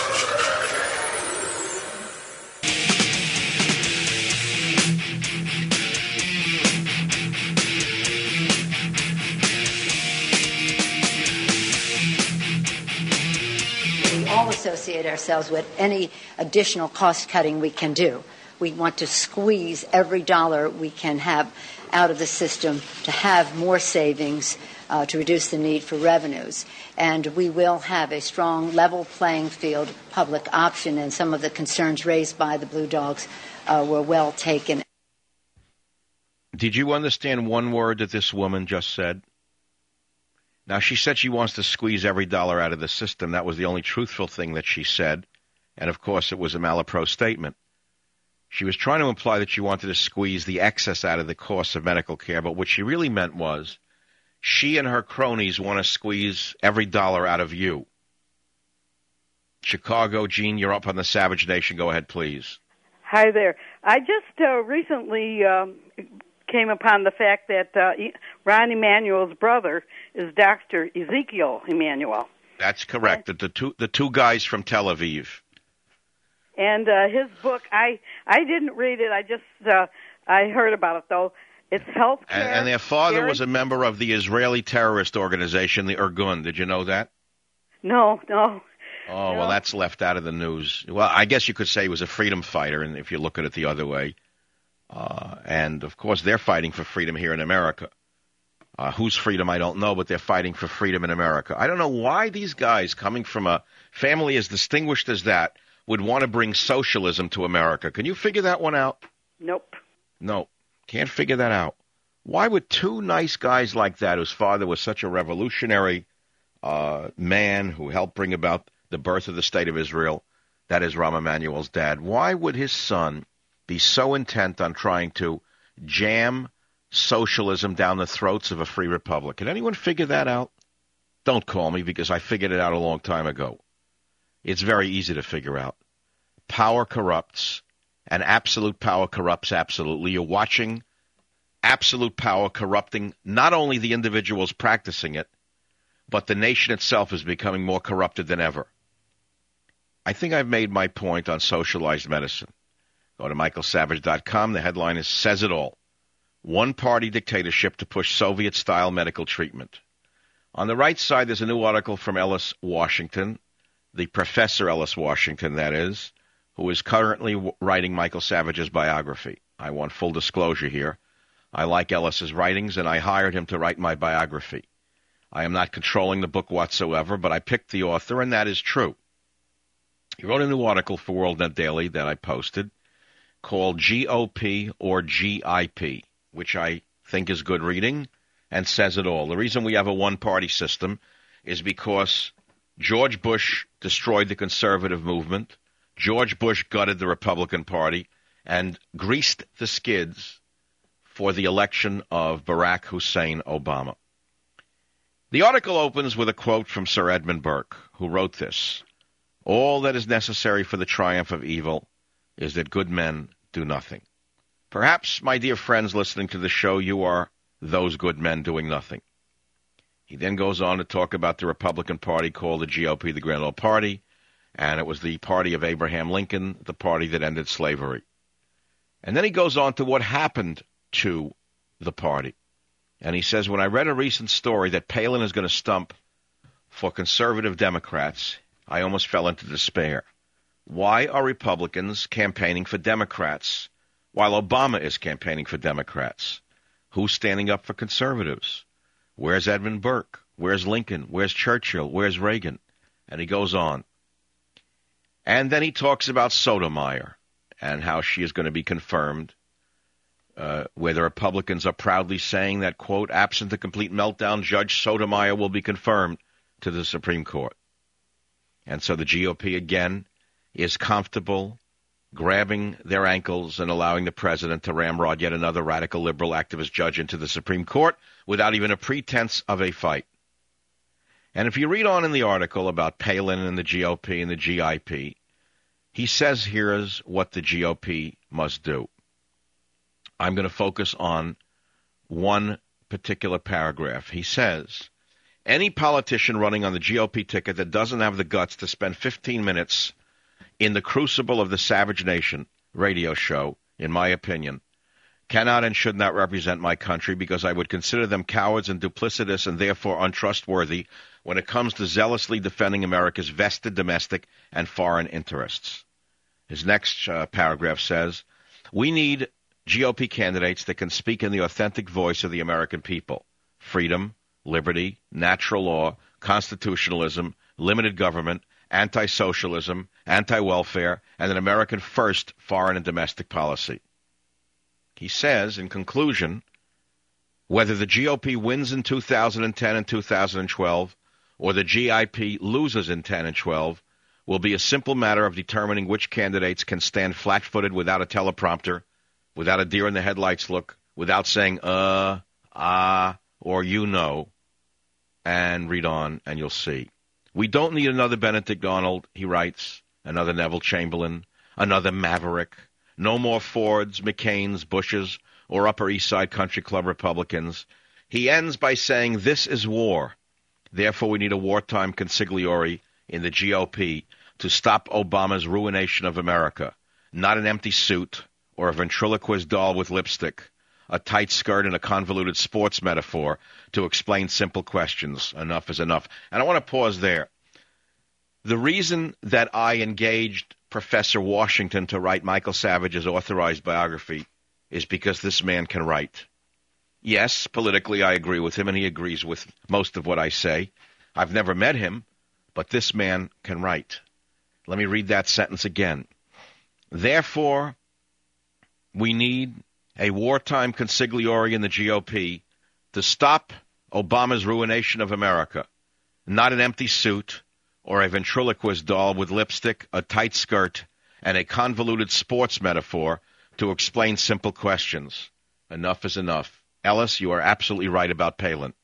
We all associate ourselves with any additional cost cutting we can do. We want to squeeze every dollar we can have out of the system to have more savings, to reduce the need for revenues. And we will have a strong level playing field public option, and some of the concerns raised by the Blue Dogs were well taken. Did you understand one word that this woman just said? Now, she said she wants to squeeze every dollar out of the system. That was the only truthful thing that she said. And, of course, it was a malapropos statement. She was trying to imply that she wanted to squeeze the excess out of the cost of medical care, but what she really meant was she and her cronies want to squeeze every dollar out of you. Chicago, Gene, you're up on the Savage Nation. Go ahead, please. Hi there. I just recently came upon the fact that Ron Emanuel's brother is Dr. Ezekiel Emanuel. That's correct. The two guys from Tel Aviv. And his book, I didn't read it. I just I heard about it though. It's healthcare. And their father was a member of the Israeli terrorist organization, the Irgun. Did you know that? No. Oh, well, that's left out of the news. Well, I guess you could say he was a freedom fighter, and if you look at it the other way. And, of course, they're fighting for freedom here in America. Whose freedom, I don't know, but they're fighting for freedom in America. I don't know why these guys, coming from a family as distinguished as that, would want to bring socialism to America. Can you figure that one out? Nope. No, can't figure that out. Why would two nice guys like that, whose father was such a revolutionary man who helped bring about the birth of the State of Israel, that is Rahm Emanuel's dad, why would his son be so intent on trying to jam socialism down the throats of a free republic? Can anyone figure that out? Don't call me, because I figured it out a long time ago. It's very easy to figure out. Power corrupts, and absolute power corrupts absolutely. You're watching absolute power corrupting not only the individuals practicing it, but the nation itself is becoming more corrupted than ever. I think I've made my point on socialized medicine. Go to michaelsavage.com. The headline is Says It All. One-party dictatorship to push Soviet-style medical treatment. On the right side, there's a new article from Ellis Washington, the Professor Ellis Washington, that is, who is currently writing Michael Savage's biography. I want full disclosure here. I like Ellis's writings, and I hired him to write my biography. I am not controlling the book whatsoever, but I picked the author, and that is true. He wrote a new article for WorldNet Daily that I posted called GOP or GIP, which I think is good reading and says it all. The reason we have a one-party system is because George Bush destroyed the conservative movement. George Bush gutted the Republican Party and greased the skids for the election of Barack Hussein Obama. The article opens with a quote from Sir Edmund Burke, who wrote this: "All that is necessary for the triumph of evil is that good men do nothing." Perhaps, my dear friends listening to the show, you are those good men doing nothing. He then goes on to talk about the Republican Party called the GOP, the Grand Old Party, and it was the party of Abraham Lincoln, the party that ended slavery. And then he goes on to what happened to the party. And he says, when I read a recent story that Palin is going to stump for conservative Democrats, I almost fell into despair. Why are Republicans campaigning for Democrats while Obama is campaigning for Democrats? Who's standing up for conservatives? Where's Edmund Burke? Where's Lincoln? Where's Churchill? Where's Reagan? And he goes on. And then he talks about Sotomayor and how she is going to be confirmed, where the Republicans are proudly saying that, quote, absent the complete meltdown, Judge Sotomayor will be confirmed to the Supreme Court. And so the GOP, again, is comfortable grabbing their ankles and allowing the president to ramrod yet another radical liberal activist judge into the Supreme Court without even a pretense of a fight. And if you read on in the article about Palin and the GOP and the GIP, he says here's what the GOP must do. I'm going to focus on one particular paragraph. He says, any politician running on the GOP ticket that doesn't have the guts to spend 15 minutes in the crucible of the Savage Nation radio show, in my opinion, cannot and should not represent my country because I would consider them cowards and duplicitous and therefore untrustworthy when it comes to zealously defending America's vested domestic and foreign interests. His next paragraph says, we need GOP candidates that can speak in the authentic voice of the American people. Freedom, liberty, natural law, constitutionalism, limited government, anti-socialism, anti-welfare, and an American first foreign and domestic policy. He says, in conclusion, whether the GOP wins in 2010 and 2012 or the GIP loses in 10 and 12 will be a simple matter of determining which candidates can stand flat-footed without a teleprompter, without a deer-in-the-headlights look, without saying, or you know, and read on, and you'll see. We don't need another Benedict Arnold, he writes, another Neville Chamberlain, another Maverick, no more Fords, McCains, Bushes, or Upper East Side Country Club Republicans. He ends by saying, this is war. Therefore, we need a wartime consigliere in the GOP to stop Obama's ruination of America, not an empty suit or a ventriloquist doll with lipstick, a tight skirt and a convoluted sports metaphor to explain simple questions. Enough is enough. And I want to pause there. The reason that I engaged Professor Washington to write Michael Savage's authorized biography is because this man can write. Yes, politically I agree with him, and he agrees with most of what I say. I've never met him, but this man can write. Let me read that sentence again. Therefore, we need a wartime consigliere in the GOP to stop Obama's ruination of America, not an empty suit or a ventriloquist doll with lipstick, a tight skirt, and a convoluted sports metaphor to explain simple questions. Enough is enough. Ellis, you are absolutely right about Palin.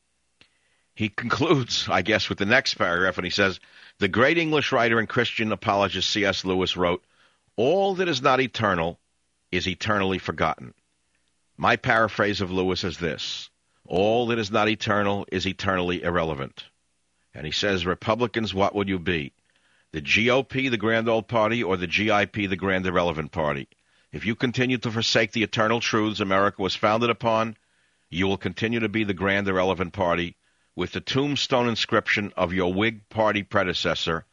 He concludes, I guess, with the next paragraph, and he says, the great English writer and Christian apologist C.S. Lewis wrote, all that is not eternal is eternally forgotten. My paraphrase of Lewis is this, all that is not eternal is eternally irrelevant. And he says, Republicans, what would you be? The GOP, the grand old party, or the GIP, the grand irrelevant party? If you continue to forsake the eternal truths America was founded upon, you will continue to be the grand irrelevant party with the tombstone inscription of your Whig party predecessor,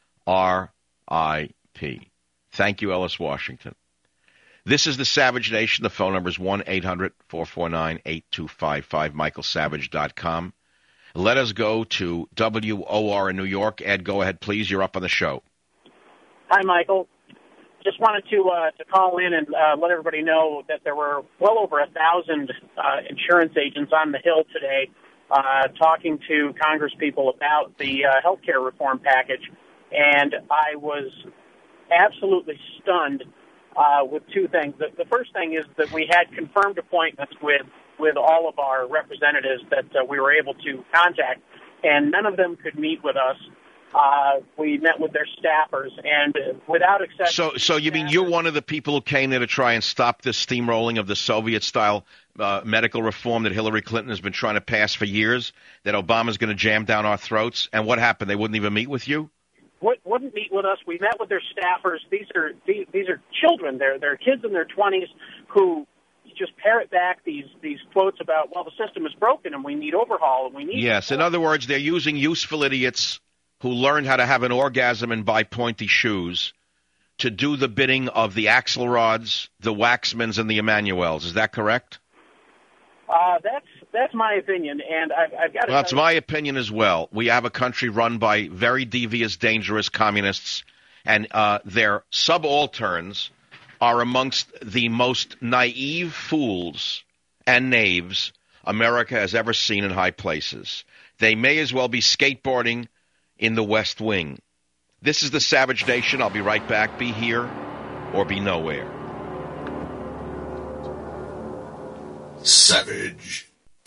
R.I.P. Thank you, Ellis Washington. This is the Savage Nation. The phone number is 1-800-449-8255, michaelsavage.com. Let us go to WOR in New York. Ed, go ahead, please. You're up on the show. Hi, Michael. Just wanted to call in and let everybody know that there were well over 1,000 insurance agents on the Hill today talking to congresspeople about the health care reform package. And I was absolutely stunned with two things. The first thing is that we had confirmed appointments with all of our representatives that we were able to contact, and none of them could meet with us. We met with their staffers, and without exception... So you mean you're one of the people who came there to try and stop this steamrolling of the Soviet-style medical reform that Hillary Clinton has been trying to pass for years, that Obama's going to jam down our throats? And what happened? They wouldn't even meet with you? Wouldn't meet with us. We met with their staffers. These are children. They're kids in their 20s who just parrot back these quotes about, well, the system is broken and we need overhaul and we need... Yes, in other words, they're using useful idiots who learned how to have an orgasm and buy pointy shoes to do the bidding of the Axelrods, the Waxmans, and the Emanuels. Is that correct? that's my opinion, and I've got to. Well, that's my opinion as well. We have a country run by very devious, dangerous communists, and their subalterns are amongst the most naive fools and knaves America has ever seen in high places. They may as well be skateboarding in the West Wing. This is the Savage Nation. I'll be right back. Be here or be nowhere. Savage.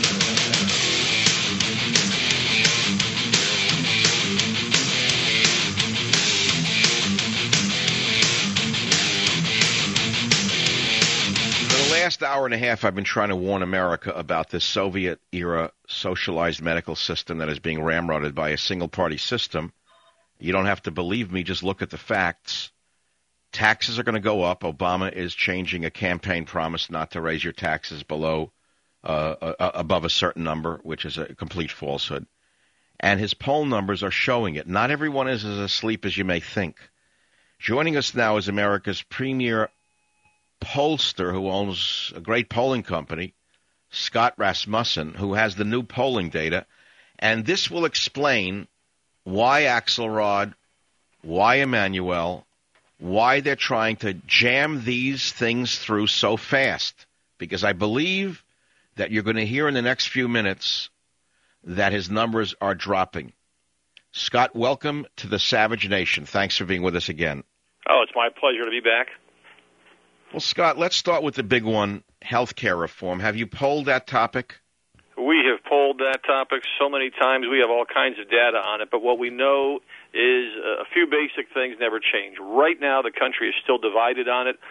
Last hour and a half, I've been trying to warn America about this Soviet-era socialized medical system that is being ramrodded by a single-party system. You don't have to believe me. Just look at the facts. Taxes are going to go up. Obama is changing a campaign promise not to raise your taxes below above a certain number, which is a complete falsehood. And his poll numbers are showing it. Not everyone is as asleep as you may think. Joining us now is America's premier pollster who owns a great polling company, Scott Rasmussen, who has the new polling data. And this will explain why Axelrod, why Emanuel, why they're trying to jam these things through so fast. Because I believe that you're going to hear in the next few minutes that his numbers are dropping. Scott, welcome to the Savage Nation. Thanks for being with us again. Oh, it's my pleasure to be back. Well, Scott, let's start with the big one, health care reform. Have you polled that topic? We have polled that topic so many times. We have all kinds of data on it. But what we know is a few basic things never change. Right now, the country is still divided on it.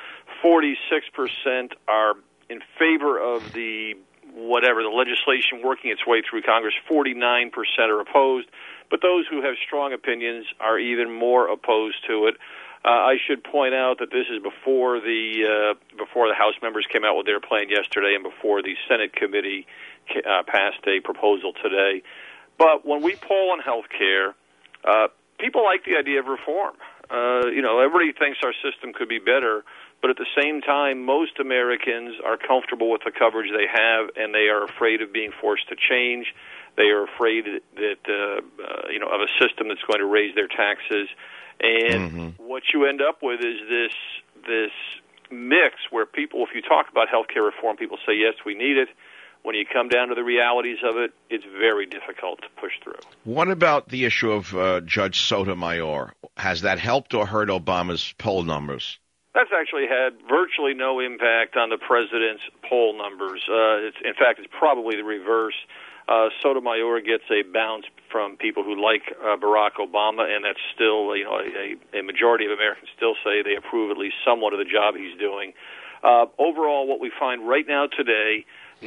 46% are in favor of the legislation working its way through Congress. 49% are opposed. But those who have strong opinions are even more opposed to it. I should point out that this is before the House members came out with their plan yesterday and before the Senate committee passed a proposal today. But when we poll on health care, people like the idea of reform. Everybody thinks our system could be better, but at the same time, most Americans are comfortable with the coverage they have, and they are afraid of being forced to change. They are afraid that of a system that's going to raise their taxes. And what you end up with is this mix where people, if you talk about health care reform, people say, yes, we need it. When you come down to the realities of it, it's very difficult to push through. What about the issue of Judge Sotomayor? Has that helped or hurt Obama's poll numbers? That's actually had virtually no impact on the president's poll numbers. In fact, it's probably the reverse. Sotomayor gets a bounce from people who like Barack Obama, and that's still, a majority of Americans still say they approve at least somewhat of the job he's doing. Overall, what we find right now today,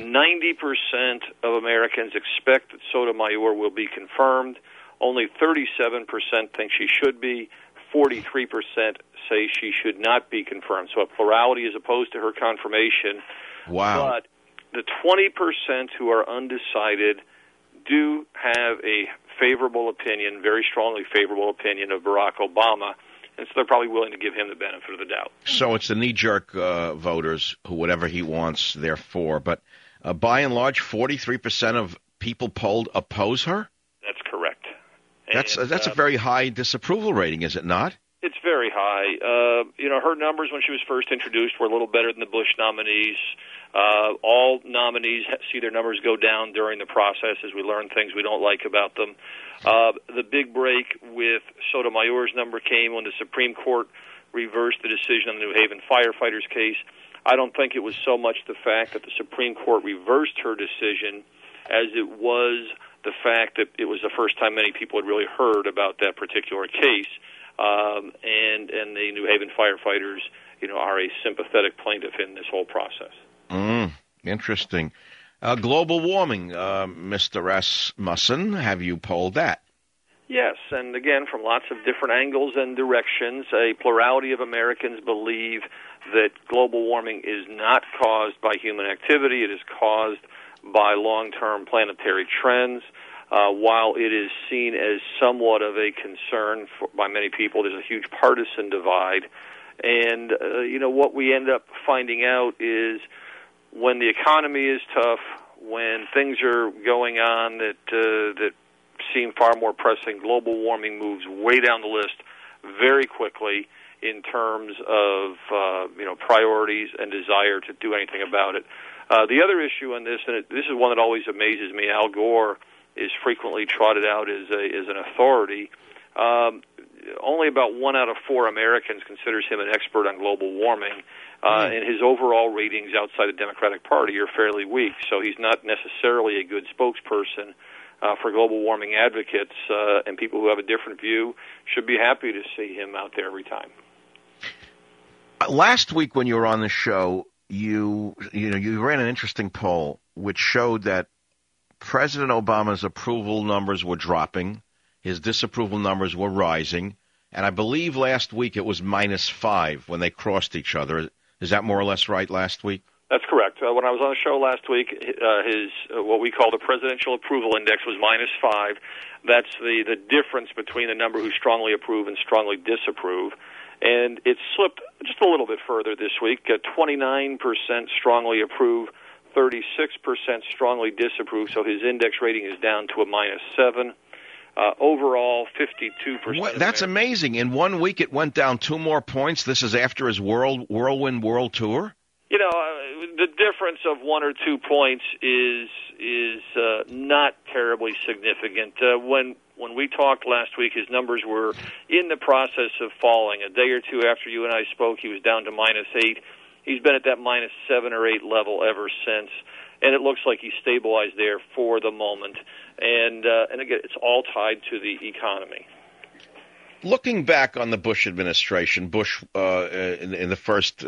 90% of Americans expect that Sotomayor will be confirmed. Only 37% think she should be. 43% say she should not be confirmed. So a plurality is opposed to her confirmation. Wow. But the 20% who are undecided do have a favorable opinion, very strongly favorable opinion of Barack Obama, and so they're probably willing to give him the benefit of the doubt. So it's the knee-jerk voters who whatever he wants, they're for. But by and large, 43% of people polled oppose her? That's correct. That's a very high disapproval rating, is it not? It's very high. Her numbers when she was first introduced were a little better than the Bush nominees. All nominees see their numbers go down during the process as we learn things we don't like about them. The big break with Sotomayor's number came when the Supreme Court reversed the decision on the New Haven firefighters case. I don't think it was so much the fact that the Supreme Court reversed her decision as it was the fact that it was the first time many people had really heard about that particular case. And the New Haven firefighters, are a sympathetic plaintiff in this whole process. Interesting. Global warming, Mr. Rasmussen, have you polled that? Yes, and again, from lots of different angles and directions, a plurality of Americans believe that global warming is not caused by human activity. It is caused by long-term planetary trends. While it is seen as somewhat of a concern by many people, there's a huge partisan divide. And, what we end up finding out is when the economy is tough, when things are going on that seem far more pressing, global warming moves way down the list very quickly in terms of priorities and desire to do anything about it. The other issue on this, and this is one that always amazes me, Al Gore is frequently trotted out as an authority. Only about 1 out of 4 Americans considers him an expert on global warming, and his overall ratings outside the Democratic Party are fairly weak, so he's not necessarily a good spokesperson for global warming advocates, and people who have a different view should be happy to see him out there every time. Last week when you were on the show, you ran an interesting poll which showed that President Obama's approval numbers were dropping, his disapproval numbers were rising, and I believe last week it was -5 when they crossed each other. Is that more or less right last week? That's correct. When I was on the show last week, his what we call the presidential approval index was -5. That's the difference between the number who strongly approve and strongly disapprove. And it slipped just a little bit further this week. 29% strongly approve, 36% strongly disapprove, so his index rating is down to a -7. Overall, 52%. That's amazing. In 1 week, it went down 2 more points. This is after his whirlwind world tour? You know, the difference of 1 or 2 points is not terribly significant. When we talked last week, his numbers were in the process of falling. A day or two after you and I spoke, he was down to -8. He's been at that -7 or 8 level ever since, and it looks like he's stabilized there for the moment. And again, it's all tied to the economy. Looking back on the Bush administration, in the first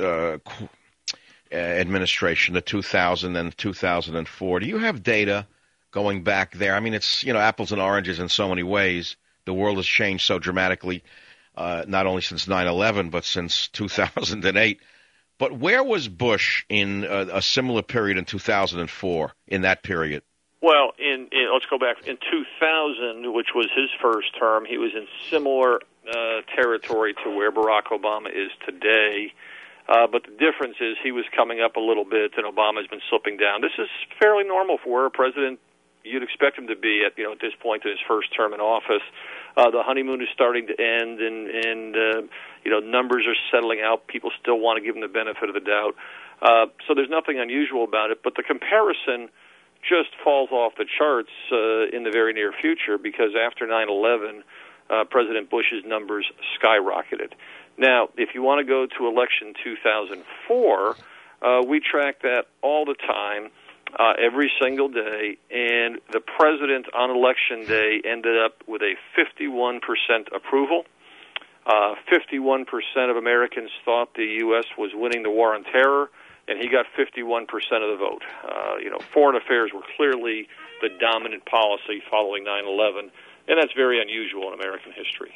administration, the 2000 and 2004, do you have data going back there? I mean, it's apples and oranges in so many ways. The world has changed so dramatically, not only since 9/11, but since 2008. But where was Bush in a similar period in 2004, in that period? Well, let's go back. In 2000, which was his first term, he was in similar territory to where Barack Obama is today. But the difference is he was coming up a little bit, and Obama's been slipping down. This is fairly normal for where a president you'd expect him to be at this point in his first term in office. The honeymoon is starting to end, and numbers are settling out. People still want to give him the benefit of the doubt. So there's nothing unusual about it. But the comparison just falls off the charts in the very near future, because after 9/11, President Bush's numbers skyrocketed. Now, if you want to go to election 2004, we track that all the time, every single day, and the president on election day ended up with a 51% approval. 51% of Americans thought the U.S. was winning the war on terror, and he got 51% of the vote. Foreign affairs were clearly the dominant policy following 9/11, and that's very unusual in American history.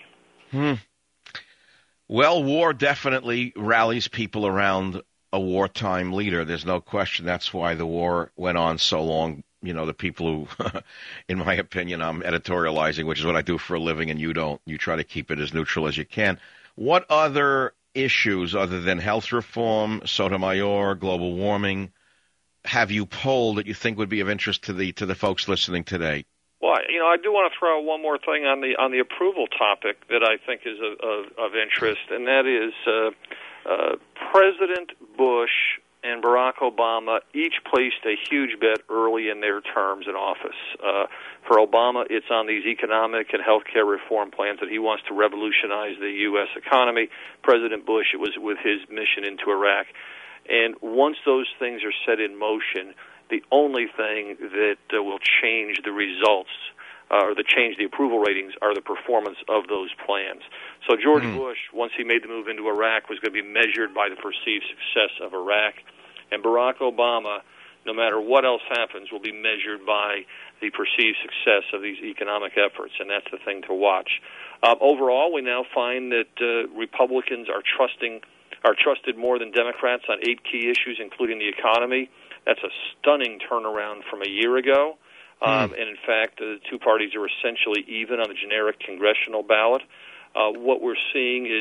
Well, war definitely rallies people around a wartime leader. There's no question. That's why the war went on so long. The people who, in my opinion, I'm editorializing, which is what I do for a living, and you don't. You try to keep it as neutral as you can. What other issues, other than health reform, Sotomayor, global warming, have you polled that you think would be of interest to the folks listening today? Well, I do want to throw out one more thing on the approval topic that I think is of interest, and that is President Bush and Barack Obama each placed a huge bet early in their terms in office. For Obama, it's on these economic and health care reform plans that he wants to revolutionize the U.S. economy. President Bush, it was with his mission into Iraq. And once those things are set in motion, the only thing that will change the results or change the approval ratings are the performance of those plans. So George Bush, once he made the move into Iraq, was going to be measured by the perceived success of Iraq. And Barack Obama, no matter what else happens, will be measured by the perceived success of these economic efforts, and that's the thing to watch. Overall, we now find that Republicans are trusted more than Democrats on 8 key issues, including the economy. That's a stunning turnaround from a year ago. And in fact, the two parties are essentially even on the generic congressional ballot. What we're seeing is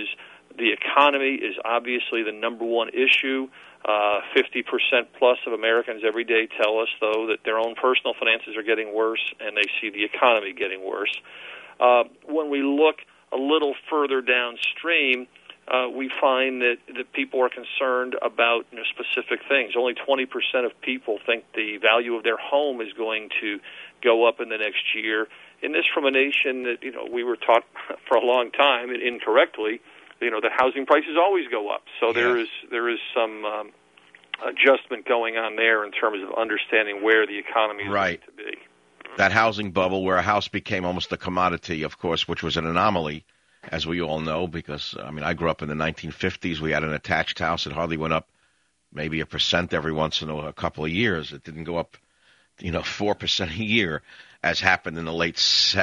The economy is obviously the number one issue. 50% plus of Americans every day tell us, though, that their own personal finances are getting worse, and they see the economy getting worse. When we look a little further downstream, we find that people are concerned about specific things. Only 20% of people think the value of their home is going to go up in the next year. And this from a nation that, we were taught for a long time, and incorrectly, that housing prices always go up. So there is some adjustment going on there in terms of understanding where the economy is going to be. That housing bubble where a house became almost a commodity, of course, which was an anomaly, as we all know, because, I grew up in the 1950s. We had an attached house. It hardly went up maybe 1% every once in a couple of years. It didn't go up, 4% a year, as happened in the late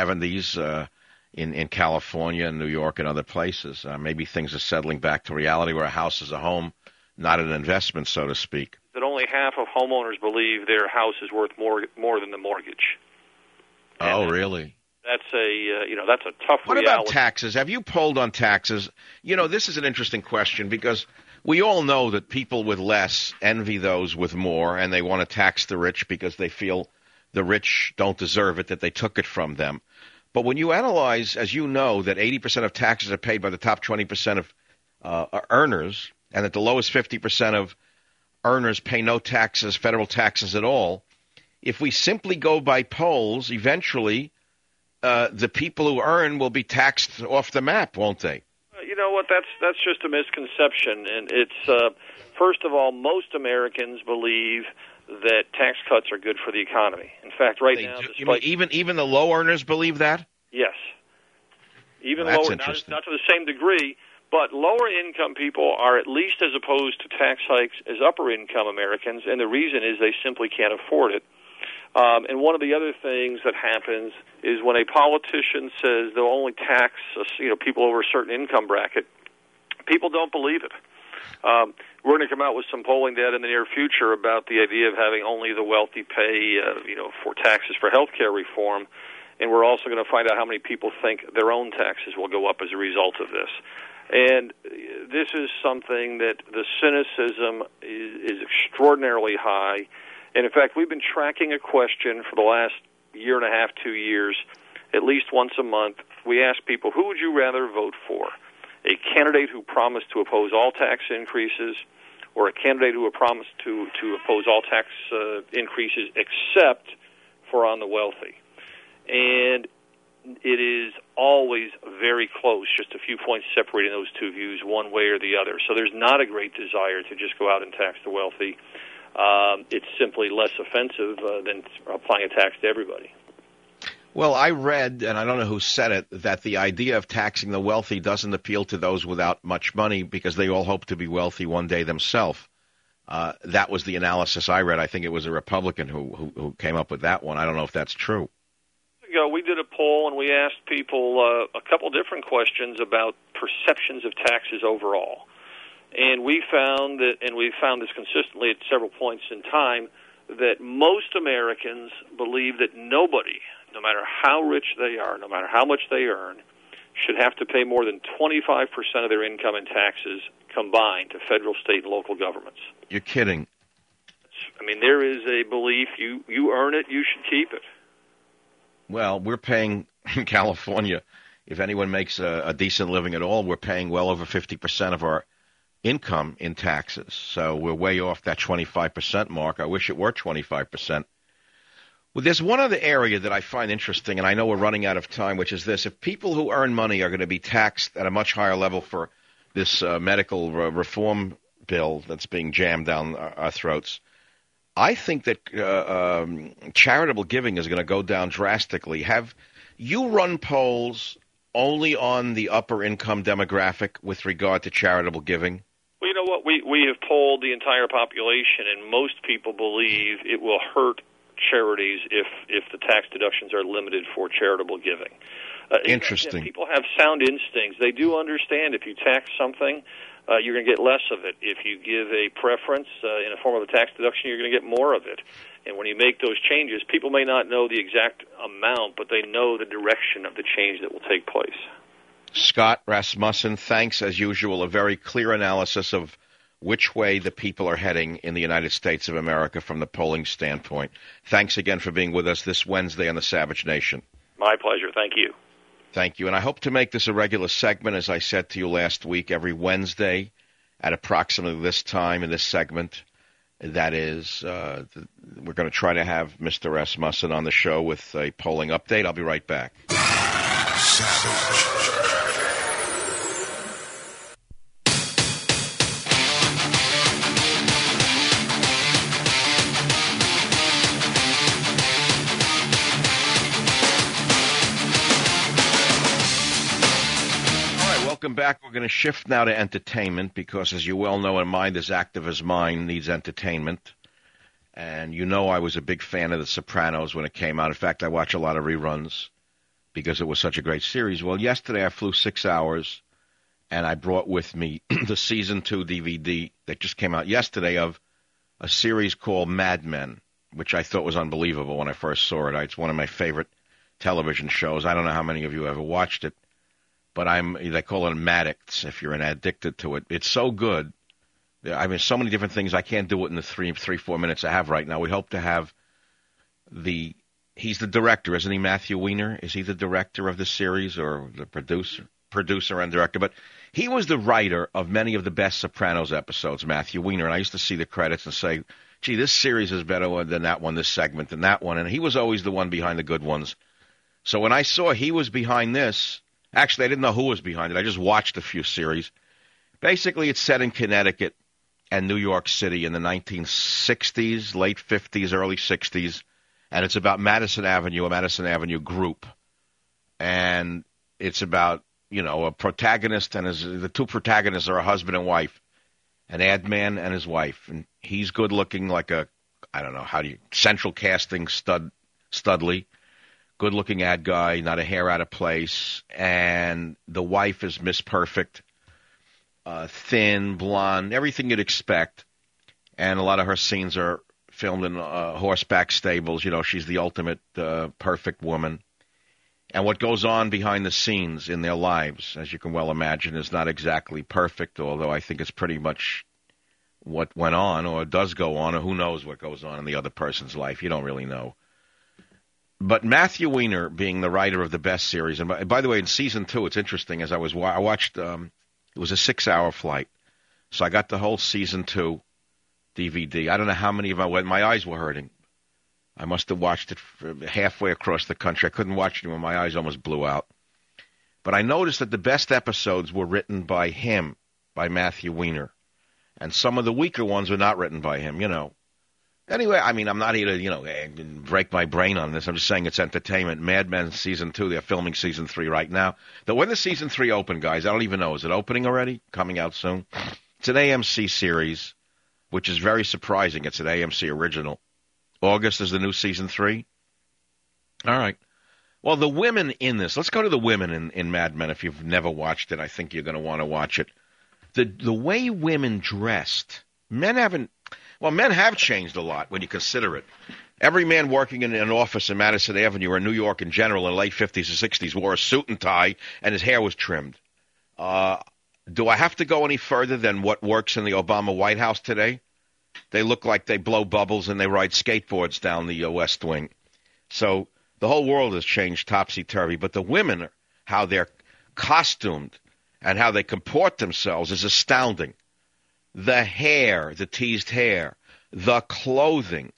70s in California and New York and other places. Maybe things are settling back to reality where a house is a home, not an investment, so to speak. That only half of homeowners believe their house is worth more than the mortgage. Oh, really? That's that's a tough reality. What about taxes? Have you polled on taxes? This is an interesting question because we all know that people with less envy those with more, and they want to tax the rich because they feel the rich don't deserve it, that they took it from them. But when you analyze, as you know, that 80% of taxes are paid by the top 20% of earners, and that the lowest 50% of earners pay no taxes, federal taxes at all, if we simply go by polls, eventually the people who earn will be taxed off the map, won't they? You know what? That's just a misconception, and it's first of all, most Americans believe that tax cuts are good for the economy. In fact, right now, you mean even the low earners believe that? Yes, even well, lower, not to the same degree, but lower income people are at least as opposed to tax hikes as upper income Americans, and the reason is they simply can't afford it. And one of the other things that happens is when a politician says they'll only tax people over a certain income bracket, people don't believe it. We're going to come out with some polling data in the near future about the idea of having only the wealthy pay, for taxes for health care reform, and we're also going to find out how many people think their own taxes will go up as a result of this. And this is something that the cynicism is extraordinarily high. And, in fact, we've been tracking a question for the last year and a half, 2 years, at least once a month. We ask people, who would you rather vote for? A candidate who promised to oppose all tax increases or a candidate who promised to oppose all tax increases except for on the wealthy? And it is always very close, just a few points separating those two views one way or the other. So there's not a great desire to just go out and tax the wealthy. It's simply less offensive than applying a tax to everybody. Well, I read, and I don't know who said it, that the idea of taxing the wealthy doesn't appeal to those without much money because they all hope to be wealthy one day themselves. That was the analysis I read. I think it was a Republican who came up with that one. I don't know if that's true. We did a poll, and we asked people a couple different questions about perceptions of taxes overall. And we found that, and we found this consistently at several points in time, that most Americans believe that nobody, no matter how rich they are, no matter how much they earn, should have to pay more than 25% of their income in taxes combined to federal, state, and local governments. You're kidding. There is a belief you earn it, you should keep it. Well, we're paying in California, if anyone makes a decent living at all, we're paying well over 50% of our income in taxes. So we're way off that 25% mark. I wish it were 25%. Well, there's one other area that I find interesting, and I know we're running out of time, which is this. If people who earn money are going to be taxed at a much higher level for this medical reform bill that's being jammed down our throats, I think that charitable giving is going to go down drastically. Have you run polls only on the upper income demographic with regard to charitable giving? Well, you know what? We have polled the entire population, and most people believe it will hurt charities if the tax deductions are limited for charitable giving. Interesting. People have sound instincts. They do understand if you tax something, you're going to get less of it. If you give a preference in the form of a tax deduction, you're going to get more of it. And when you make those changes, people may not know the exact amount, but they know the direction of the change that will take place. Scott Rasmussen, thanks, as usual, a very clear analysis of which way the people are heading in the United States of America from the polling standpoint. Thanks again for being with us this Wednesday on the Savage Nation. My pleasure. Thank you. Thank you. And I hope to make this a regular segment, as I said to you last week, every Wednesday at approximately this time in this segment. That is, we're going to try to have Mr. Rasmussen on the show with a polling update. I'll be right back. Savage. Welcome back. We're going to shift now to entertainment because, as you well know, a mind as active as mine needs entertainment. And you know I was a big fan of The Sopranos when it came out. In fact, I watch a lot of reruns because it was such a great series. Well, yesterday I flew 6 hours, and I brought with me the Season 2 DVD that just came out yesterday of a series called Mad Men, which I thought was unbelievable when I first saw it. It's one of my favorite television shows. I don't know how many of you ever watched it. But they call it Maddox if you're addicted to it. It's so good. I mean, so many different things. I can't do it in the 4 minutes I have right now. We hope to have he's the director, isn't he, Matthew Weiner? Is he the director of the series or the producer and director? But he was the writer of many of the best Sopranos episodes, Matthew Weiner. And I used to see the credits and say, gee, this series is better than that one, this segment than that one. And he was always the one behind the good ones. So when I saw he was behind this, actually, I didn't know who was behind it. I just watched a few series. Basically, it's set in Connecticut and New York City in the 1960s, late 50s, early 60s, and it's about Madison Avenue, a Madison Avenue group. And it's about, a protagonist, and the two protagonists are a husband and wife, an ad man and his wife. And he's good-looking like central casting Studley. Good-looking ad guy, not a hair out of place, and the wife is Miss Perfect, thin, blonde, everything you'd expect, and a lot of her scenes are filmed in horseback stables. She's the ultimate perfect woman. And what goes on behind the scenes in their lives, as you can well imagine, is not exactly perfect, although I think it's pretty much what went on or does go on, or who knows what goes on in the other person's life. You don't really know. But Matthew Weiner, being the writer of the best series, and by the way, in Season 2, it's interesting, as I watched, it was a 6-hour flight, so I got the whole Season 2 DVD. I don't know how many of my eyes were hurting. I must have watched it halfway across the country. I couldn't watch it when my eyes almost blew out. But I noticed that the best episodes were written by him, by Matthew Weiner, and some of the weaker ones were not written by him, Anyway, I mean, I'm not here to, break my brain on this. I'm just saying it's entertainment. Mad Men Season 2, they're filming Season 3 right now. When does Season 3 open, guys? I don't even know. Is it opening already? Coming out soon? It's an AMC series, which is very surprising. It's an AMC original. August is the new Season 3? All right. Well, the women in this, let's go to the women in Mad Men. If you've never watched it, I think you're going to want to watch it. The way women dressed, men have changed a lot when you consider it. Every man working in an office in Madison Avenue or in New York in general in the late 50s and 60s wore a suit and tie, and his hair was trimmed. Do I have to go any further than what works in the Obama White House today? They look like they blow bubbles and they ride skateboards down the West Wing. So the whole world has changed topsy-turvy. But the women, how they're costumed and how they comport themselves is astounding. The hair, the teased hair, the clothing,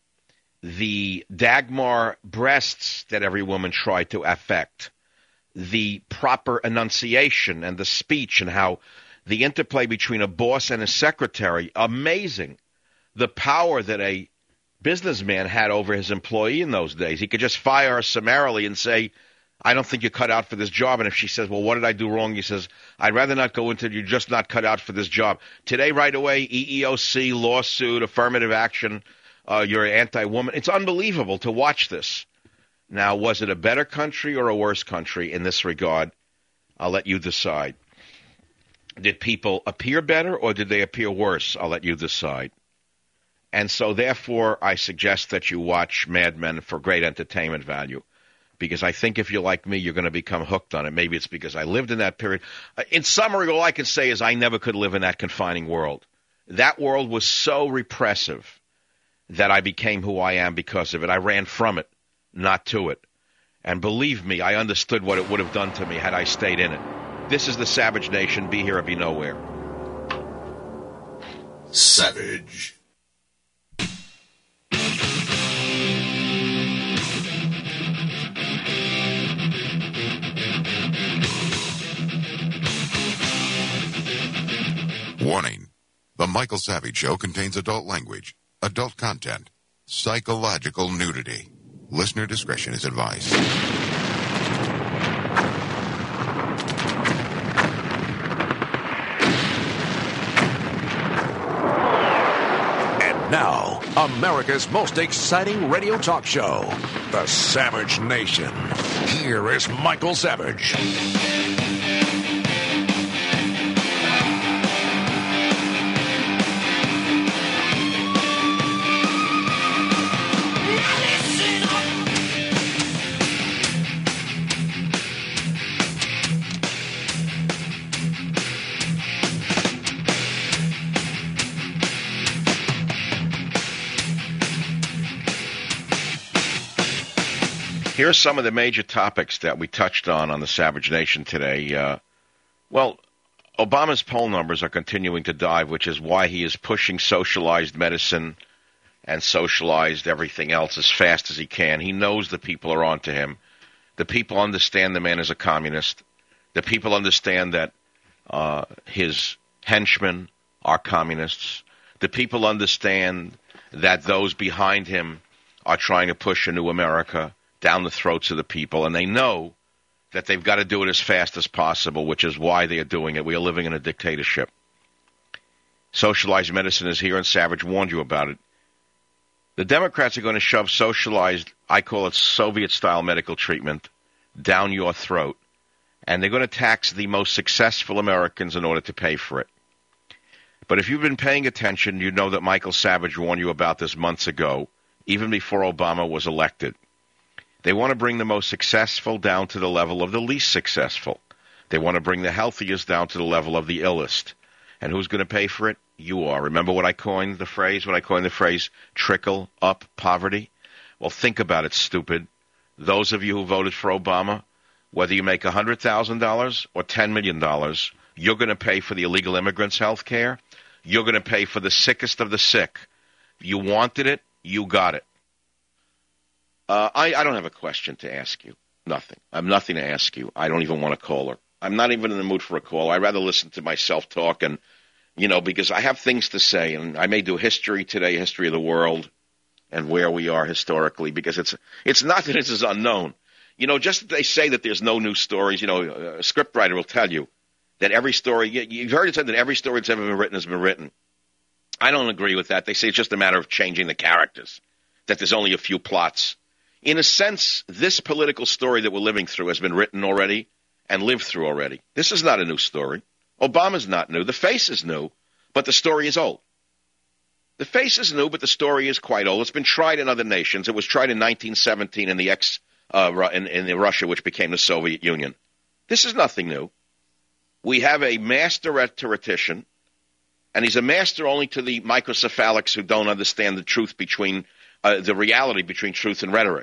the Dagmar breasts that every woman tried to affect, the proper enunciation and the speech and how the interplay between a boss and a secretary, amazing. The power that a businessman had over his employee in those days. He could just fire her summarily and say, I don't think you're cut out for this job. And if she says, well, what did I do wrong? He says, I'd rather not go into it. You're just not cut out for this job. Today, right away, EEOC, lawsuit, affirmative action, you're anti-woman. It's unbelievable to watch this. Now, was it a better country or a worse country in this regard? I'll let you decide. Did people appear better or did they appear worse? I'll let you decide. And so, therefore, I suggest that you watch Mad Men for great entertainment value. because I think if you're like me, you're going to become hooked on it. Maybe it's because I lived in that period. In summary, all I can say is I never could live in that confining world. That world was so repressive that I became who I am because of it. I ran from it, not to it. And believe me, I understood what it would have done to me had I stayed in it. This is the Savage Nation. Be here or be nowhere. Savage. Warning. The Michael Savage Show contains adult language, adult content, psychological nudity. Listener discretion is advised. And now, America's most exciting radio talk show, The Savage Nation. Here is Michael Savage. Here are some of the major topics that we touched on the Savage Nation today. Well, Obama's poll numbers are continuing to dive, which is why he is pushing socialized medicine and socialized everything else as fast as he can. He knows the people are on to him. The people understand the man is a communist. The people understand that his henchmen are communists. The people understand that those behind him are trying to push a new America down the throats of the people, and they know that they've got to do it as fast as possible, which is why they are doing it. We are living in a dictatorship. Socialized medicine is here, and Savage warned you about it. The Democrats are going to shove socialized, I call it Soviet-style medical treatment, down your throat, and they're going to tax the most successful Americans in order to pay for it. But if you've been paying attention, you know that Michael Savage warned you about this months ago, even before Obama was elected. They want to bring the most successful down to the level of the least successful. They want to bring the healthiest down to the level of the illest. And who's going to pay for it? You are. Remember what I coined the phrase? When I coined the phrase trickle up poverty? Well, think about it, stupid. Those of you who voted for Obama, whether you make $100,000 or $10 million, you're going to pay for the illegal immigrants' health care. You're going to pay for the sickest of the sick. You wanted it, you got it. I don't have a question to ask you. Nothing. I have nothing to ask you. I don't even want a caller. I'm not even in the mood for a call. I'd rather listen to myself talk and, because I have things to say. And I may do history today, history of the world and where we are historically, because it's not that it's unknown. Just that they say that there's no new stories. A scriptwriter will tell you that every story, you've heard it said that every story that's ever been written has been written. I don't agree with that. They say it's just a matter of changing the characters, that there's only a few plots. In a sense, this political story that we're living through has been written already and lived through already. This is not a new story. Obama's not new. The face is new, but the story is old. The face is new, but the story is quite old. It's been tried in other nations. It was tried in 1917 in the Russia, which became the Soviet Union. This is nothing new. We have a master rhetorician, and he's a master only to the microcephalics who don't understand the truth between the reality between truth and rhetoric.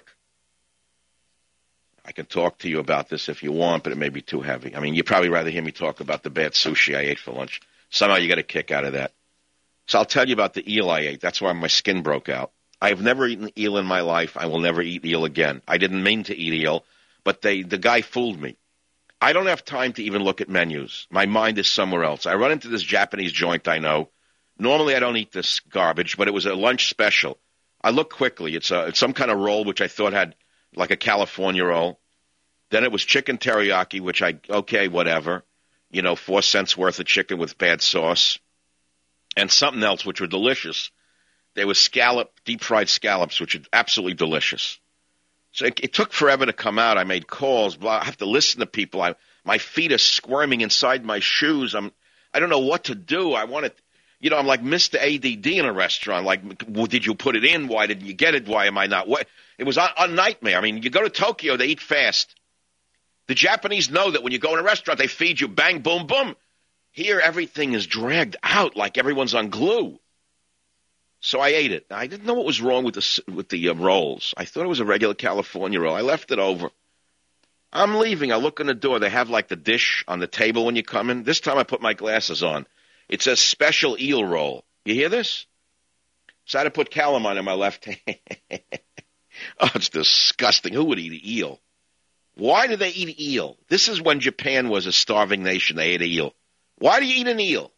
I can talk to you about this if you want, but it may be too heavy. I mean, you'd probably rather hear me talk about the bad sushi I ate for lunch. Somehow you got a kick out of that. So I'll tell you about the eel I ate. That's why my skin broke out. I have never eaten eel in my life. I will never eat eel again. I didn't mean to eat eel, but the guy fooled me. I don't have time to even look at menus. My mind is somewhere else. I run into this Japanese joint I know. Normally I don't eat this garbage, but it was a lunch special. I looked quickly. It's some kind of roll, which I thought had like a California roll. Then it was chicken teriyaki, which okay, whatever. 4 cents worth of chicken with bad sauce. And something else, which were delicious. They were deep-fried scallops, which are absolutely delicious. So it took forever to come out. I made calls. Blah. I have to listen to people. My feet are squirming inside my shoes. I don't know what to do. I want to You know, I'm like Mr. ADD in a restaurant. Like, did you put it in? Why didn't you get it? Why am I not? It was a nightmare. I mean, you go to Tokyo, they eat fast. The Japanese know that when you go in a restaurant, they feed you bang, boom, boom. Here, everything is dragged out like everyone's on glue. So I ate it. I didn't know what was wrong with the rolls. I thought it was a regular California roll. I left it over. I'm leaving. I look in the door. They have like the dish on the table when you come in. This time I put my glasses on. It says special eel roll. You hear this? So I had to put calamine in my left hand. Oh, it's disgusting. Who would eat eel? Why do they eat eel? This is when Japan was a starving nation. They ate eel. Why do you eat an eel?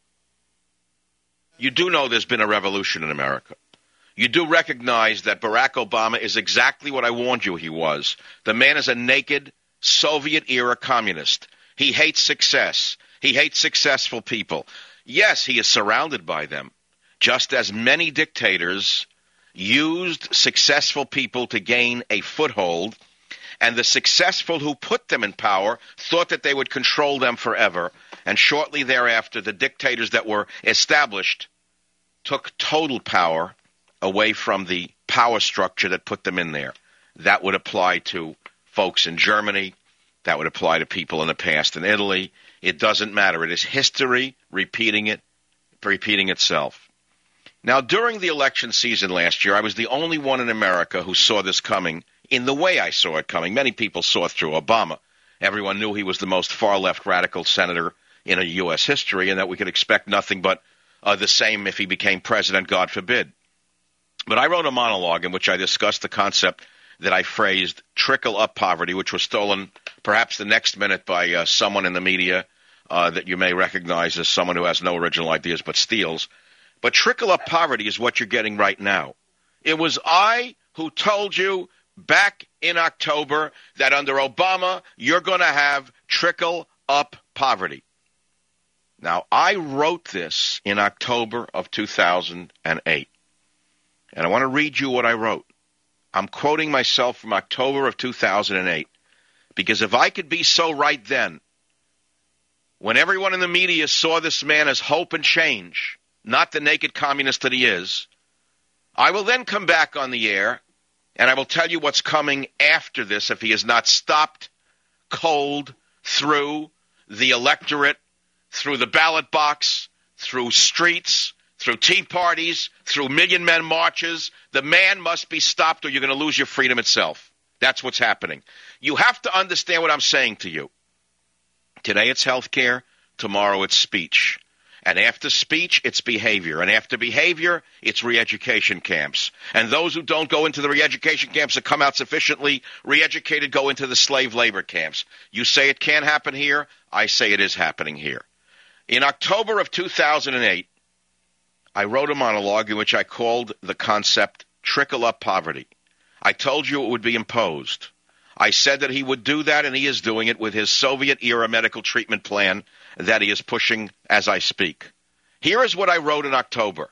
You do know there's been a revolution in America. You do recognize that Barack Obama is exactly what I warned you he was. The man is a naked Soviet-era communist. He hates success. He hates successful people. Yes, he is surrounded by them, just as many dictators used successful people to gain a foothold, and the successful who put them in power thought that they would control them forever, and shortly thereafter, the dictators that were established took total power away from the power structure that put them in there. That would apply to folks in Germany. That would apply to people in the past in Italy. It doesn't matter. It is history repeating itself. Now, during the election season last year, I was the only one in America who saw this coming in the way I saw it coming. Many people saw it through Obama. Everyone knew he was the most far-left radical senator in a U.S. history and that we could expect nothing but the same if he became president, God forbid. But I wrote a monologue in which I discussed the concept that I phrased trickle-up poverty, which was stolen perhaps the next minute by someone in the media that you may recognize as someone who has no original ideas but steals. But trickle-up poverty is what you're getting right now. It was I who told you back in October that under Obama you're going to have trickle-up poverty. Now, I wrote this in October of 2008, and I want to read you what I wrote. I'm quoting myself from October of 2008, because if I could be so right then, when everyone in the media saw this man as hope and change, not the naked communist that he is, I will then come back on the air, and I will tell you what's coming after this if he is not stopped cold through the electorate, through the ballot box, through streets, through tea parties, through Million Men marches. The man must be stopped or you're going to lose your freedom itself. That's what's happening. You have to understand what I'm saying to you. Today it's health care. Tomorrow it's speech. And after speech, it's behavior. And after behavior, it's re-education camps. And those who don't go into the re-education camps that come out sufficiently re-educated go into the slave labor camps. You say it can't happen here. I say it is happening here. In October of 2008, I wrote a monologue in which I called the concept trickle-up poverty. I told you it would be imposed. I said that he would do that, and he is doing it with his Soviet-era medical treatment plan that he is pushing as I speak. Here is what I wrote in October.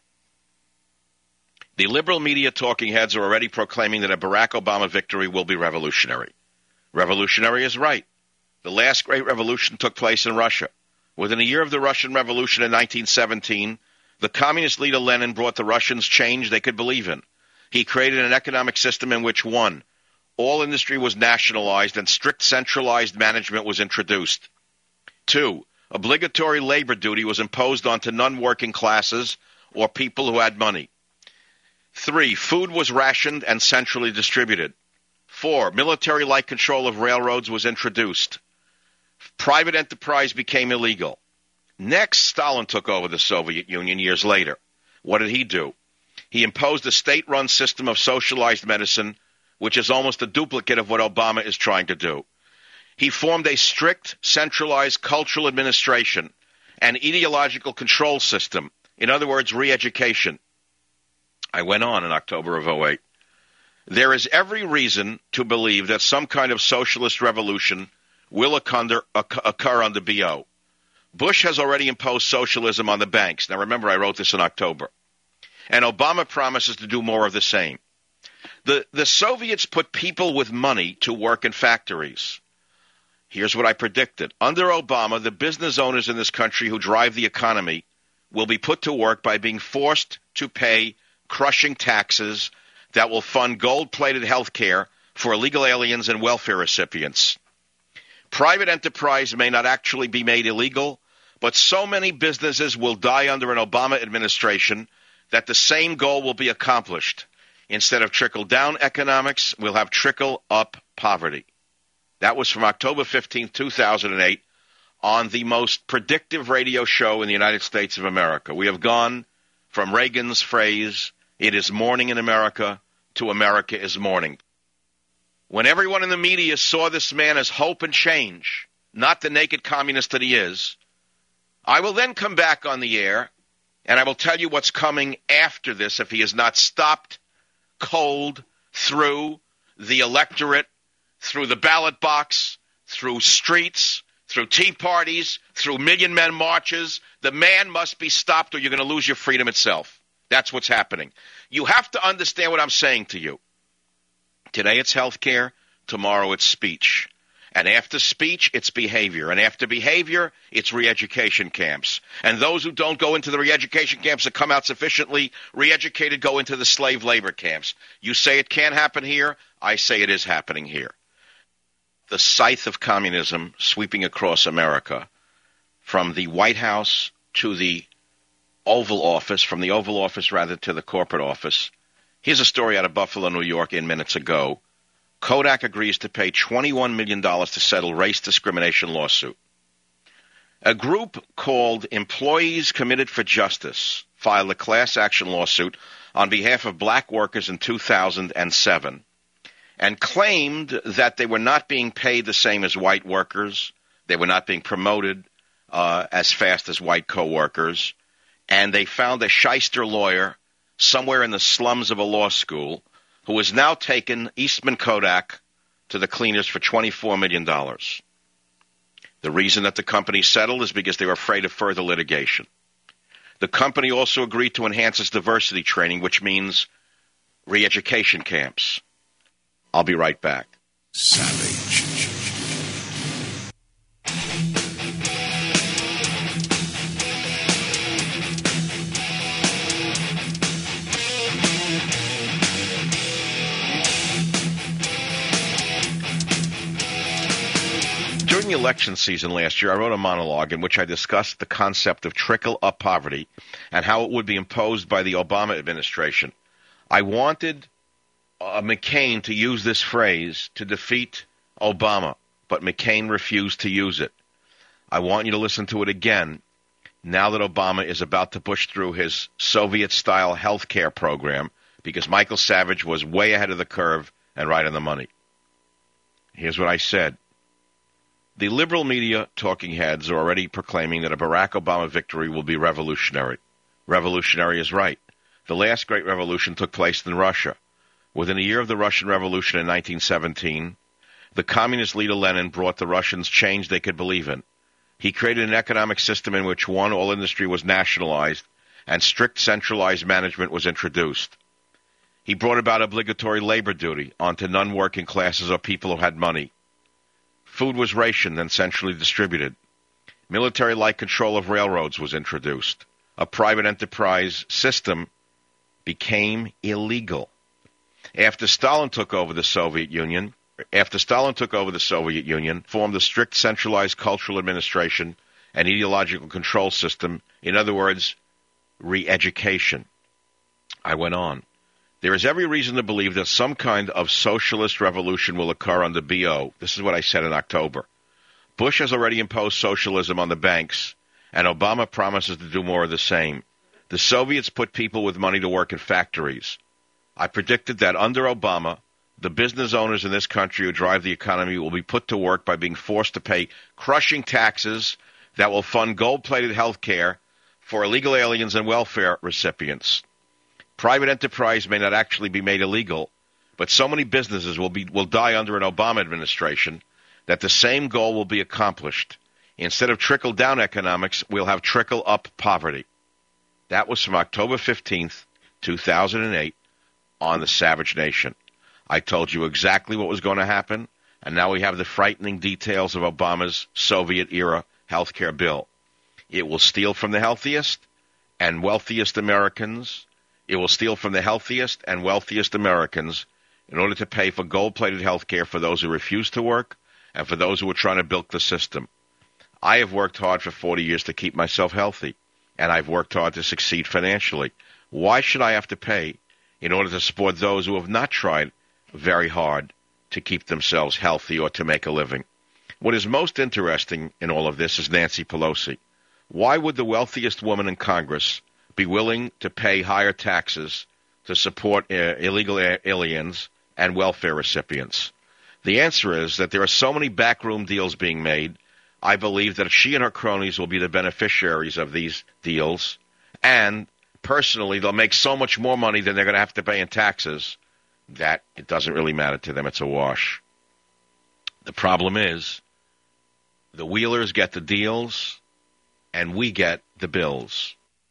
The liberal media talking heads are already proclaiming that a Barack Obama victory will be revolutionary. Revolutionary is right. The last great revolution took place in Russia. Within a year of the Russian Revolution in 1917, the communist leader Lenin brought the Russians change they could believe in. He created an economic system in which, 1, all industry was nationalized and strict centralized management was introduced. 2, obligatory labor duty was imposed onto non-working classes or people who had money. 3, food was rationed and centrally distributed. 4, military-like control of railroads was introduced. Private enterprise became illegal. Next, Stalin took over the Soviet Union years later. What did he do? He imposed a state-run system of socialized medicine, which is almost a duplicate of what Obama is trying to do. He formed a strict, centralized cultural administration, an ideological control system, in other words, re-education. I went on in October of 2008. There is every reason to believe that some kind of socialist revolution will occur under BO. Bush has already imposed socialism on the banks. Now, remember, I wrote this in October. And Obama promises to do more of the same. The Soviets put people with money to work in factories. Here's what I predicted. Under Obama, the business owners in this country who drive the economy will be put to work by being forced to pay crushing taxes that will fund gold-plated health care for illegal aliens and welfare recipients. Private enterprise may not actually be made illegal, but so many businesses will die under an Obama administration that the same goal will be accomplished. Instead of trickle-down economics, we'll have trickle-up poverty. That was from October 15, 2008, on the most predictive radio show in the United States of America. We have gone from Reagan's phrase, "It is morning in America," to "America is morning." When everyone in the media saw this man as hope and change, not the naked communist that he is, I will then come back on the air, and I will tell you what's coming after this if he is not stopped cold through the electorate, through the ballot box, through streets, through tea parties, through Million Men marches. The man must be stopped or you're going to lose your freedom itself. That's what's happening. You have to understand what I'm saying to you. Today it's health care. Tomorrow it's speech. And after speech, it's behavior. And after behavior, it's re-education camps. And those who don't go into the re-education camps that come out sufficiently re-educated go into the slave labor camps. You say it can't happen here. I say it is happening here. The scythe of communism sweeping across America, from the White House to the Oval Office, from the Oval Office rather to the corporate office. Here's a story out of Buffalo, New York, in minutes ago. Kodak agrees to pay $21 million to settle race discrimination lawsuit. A group called Employees Committed for Justice filed a class action lawsuit on behalf of black workers in 2007 and claimed that they were not being paid the same as white workers, they were not being promoted as fast as white co-workers, and they found a shyster lawyer somewhere in the slums of a law school who has now taken Eastman Kodak to the cleaners for $24 million. The reason that the company settled is because they were afraid of further litigation. The company also agreed to enhance its diversity training, which means re-education camps. I'll be right back. Savage. During the election season last year, I wrote a monologue in which I discussed the concept of trickle-up poverty and how it would be imposed by the Obama administration. I wanted McCain to use this phrase to defeat Obama, but McCain refused to use it. I want you to listen to it again now that Obama is about to push through his Soviet-style health care program because Michael Savage was way ahead of the curve and right on the money. Here's what I said. The liberal media talking heads are already proclaiming that a Barack Obama victory will be revolutionary. Revolutionary is right. The last great revolution took place in Russia. Within a year of the Russian Revolution in 1917, the communist leader Lenin brought the Russians change they could believe in. He created an economic system in which all industry was nationalized and strict centralized management was introduced. He brought about obligatory labor duty onto non-working classes or people who had money. Food was rationed and centrally distributed. Military-like control of railroads was introduced. A private enterprise system became illegal. After Stalin took over the Soviet Union, formed a strict centralized cultural administration and ideological control system. In other words, re-education. I went on. There is every reason to believe that some kind of socialist revolution will occur under BO. This is what I said in October. Bush has already imposed socialism on the banks, and Obama promises to do more of the same. The Soviets put people with money to work in factories. I predicted that under Obama, the business owners in this country who drive the economy will be put to work by being forced to pay crushing taxes that will fund gold-plated health care for illegal aliens and welfare recipients. Private enterprise may not actually be made illegal, but so many businesses will die under an Obama administration that the same goal will be accomplished. Instead of trickle-down economics, we'll have trickle-up poverty. That was from October 15th, 2008, on the Savage Nation. I told you exactly what was going to happen, and now we have the frightening details of Obama's Soviet-era health care bill. It will steal from the healthiest, and wealthiest Americans. It will steal from the healthiest and wealthiest Americans in order to pay for gold-plated health care for those who refuse to work and for those who are trying to bilk the system. I have worked hard for 40 years to keep myself healthy, and I've worked hard to succeed financially. Why should I have to pay in order to support those who have not tried very hard to keep themselves healthy or to make a living? What is most interesting in all of this is Nancy Pelosi. Why would the wealthiest woman in Congress be willing to pay higher taxes to support illegal aliens and welfare recipients? The answer is that there are so many backroom deals being made. I believe that she and her cronies will be the beneficiaries of these deals, and personally, they'll make so much more money than they're going to have to pay in taxes that it doesn't really matter to them. It's a wash. The problem is the Wheelers get the deals, and we get the bills.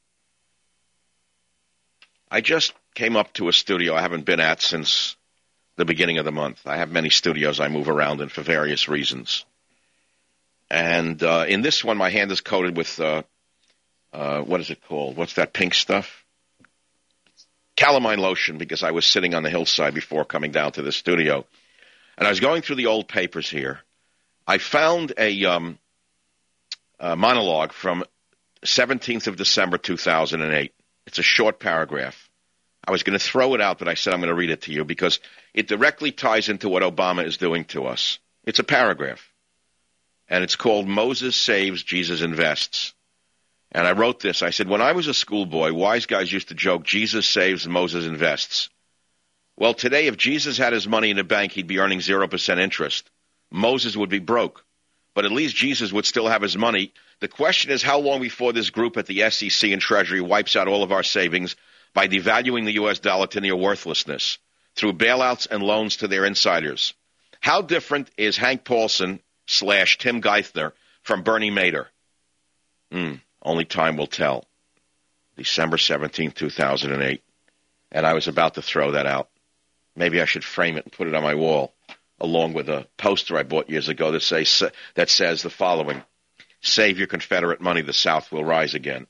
I just came up to a studio I haven't been at since the beginning of the month. I have many studios I move around in for various reasons. And in this one, my hand is coated with, what is it called? What's that pink stuff? Calamine lotion, because I was sitting on the hillside before coming down to the studio. And I was going through the old papers here. I found a monologue from 17th of December, 2008. It's a short paragraph. I was going to throw it out, but I said I'm going to read it to you because it directly ties into what Obama is doing to us. It's a paragraph. And it's called Moses Saves, Jesus Invests. And I wrote this. I said, when I was a schoolboy, wise guys used to joke, Jesus saves, Moses invests. Well, today, if Jesus had his money in the bank, he'd be earning 0% interest. Moses would be broke. But at least Jesus would still have his money. The question is how long before this group at the SEC and Treasury wipes out all of our savings by devaluing the U.S. dollar to near worthlessness through bailouts and loans to their insiders. How different is Hank Paulson / Tim Geithner from Bernie Madoff? Only time will tell. December 17, 2008. And I was about to throw that out. Maybe I should frame it and put it on my wall, along with a poster I bought years ago that says the following: save your Confederate money, the South will rise again.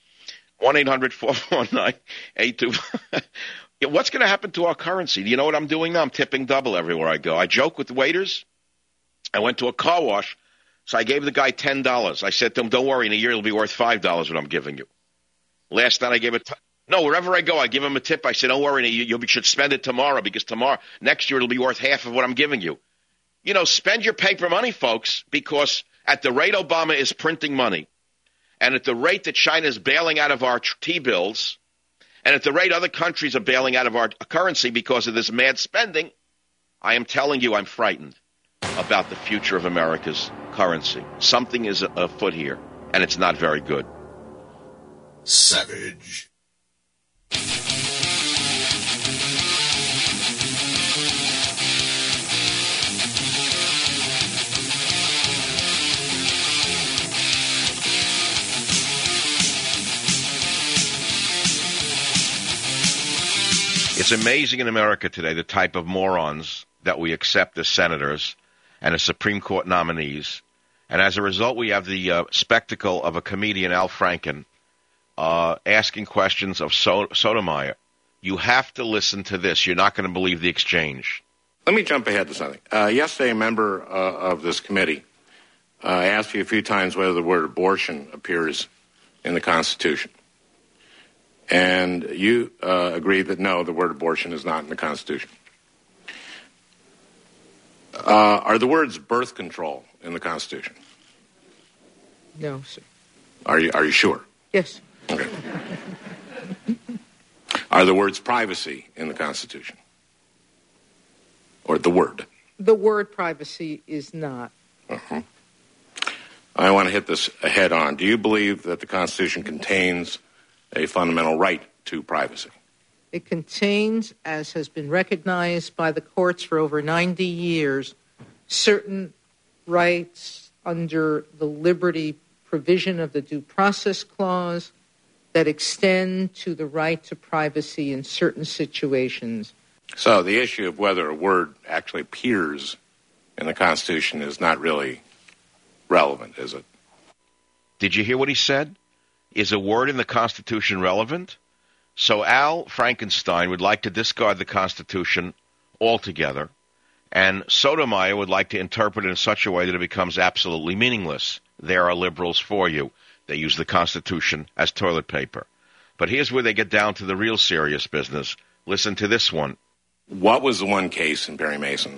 1-800-419-8255. What's going to happen to our currency? Do you know what I'm doing now? I'm tipping double everywhere I go. I joke with the waiters. I went to a car wash, so I gave the guy $10. I said to him, don't worry, in a year it'll be worth $5 what I'm giving you. Last night I gave it wherever I go, I give him a tip. I said, don't worry, you should spend it tomorrow because next year it'll be worth half of what I'm giving you. You know, spend your paper money, folks, because at the rate Obama is printing money, and at the rate that China is bailing out of our T-bills, and at the rate other countries are bailing out of our currency because of this mad spending, I am telling you I'm frightened about the future of America's currency. Something is afoot here, and it's not very good. Savage. It's amazing in America today the type of morons that we accept as senators and as Supreme Court nominees. And as a result, we have the spectacle of a comedian, Al Franken, asking questions of Sotomayor. You have to listen to this. You're not going to believe the exchange. Let me jump ahead to something. Yesterday, a member of this committee asked you a few times whether the word abortion appears in the Constitution. And you agreed that no, the word abortion is not in the Constitution. Are the words birth control in the Constitution? No, sir. Are you sure? Yes. Okay. Are the words privacy in the Constitution? Or the word? The word privacy is not. Uh-huh. I want to hit this head on. Do you believe that the Constitution contains a fundamental right to privacy? It contains, as has been recognized by the courts for over 90 years, certain rights under the liberty provision of the Due Process Clause that extend to the right to privacy in certain situations. So the issue of whether a word actually appears in the Constitution is not really relevant, is it? Did you hear what he said? Is a word in the Constitution relevant? So Al Frankenstein would like to discard the Constitution altogether, and Sotomayor would like to interpret it in such a way that it becomes absolutely meaningless. There are liberals for you. They use the Constitution as toilet paper. But here's where they get down to the real serious business. Listen to this one. What was the one case in Perry Mason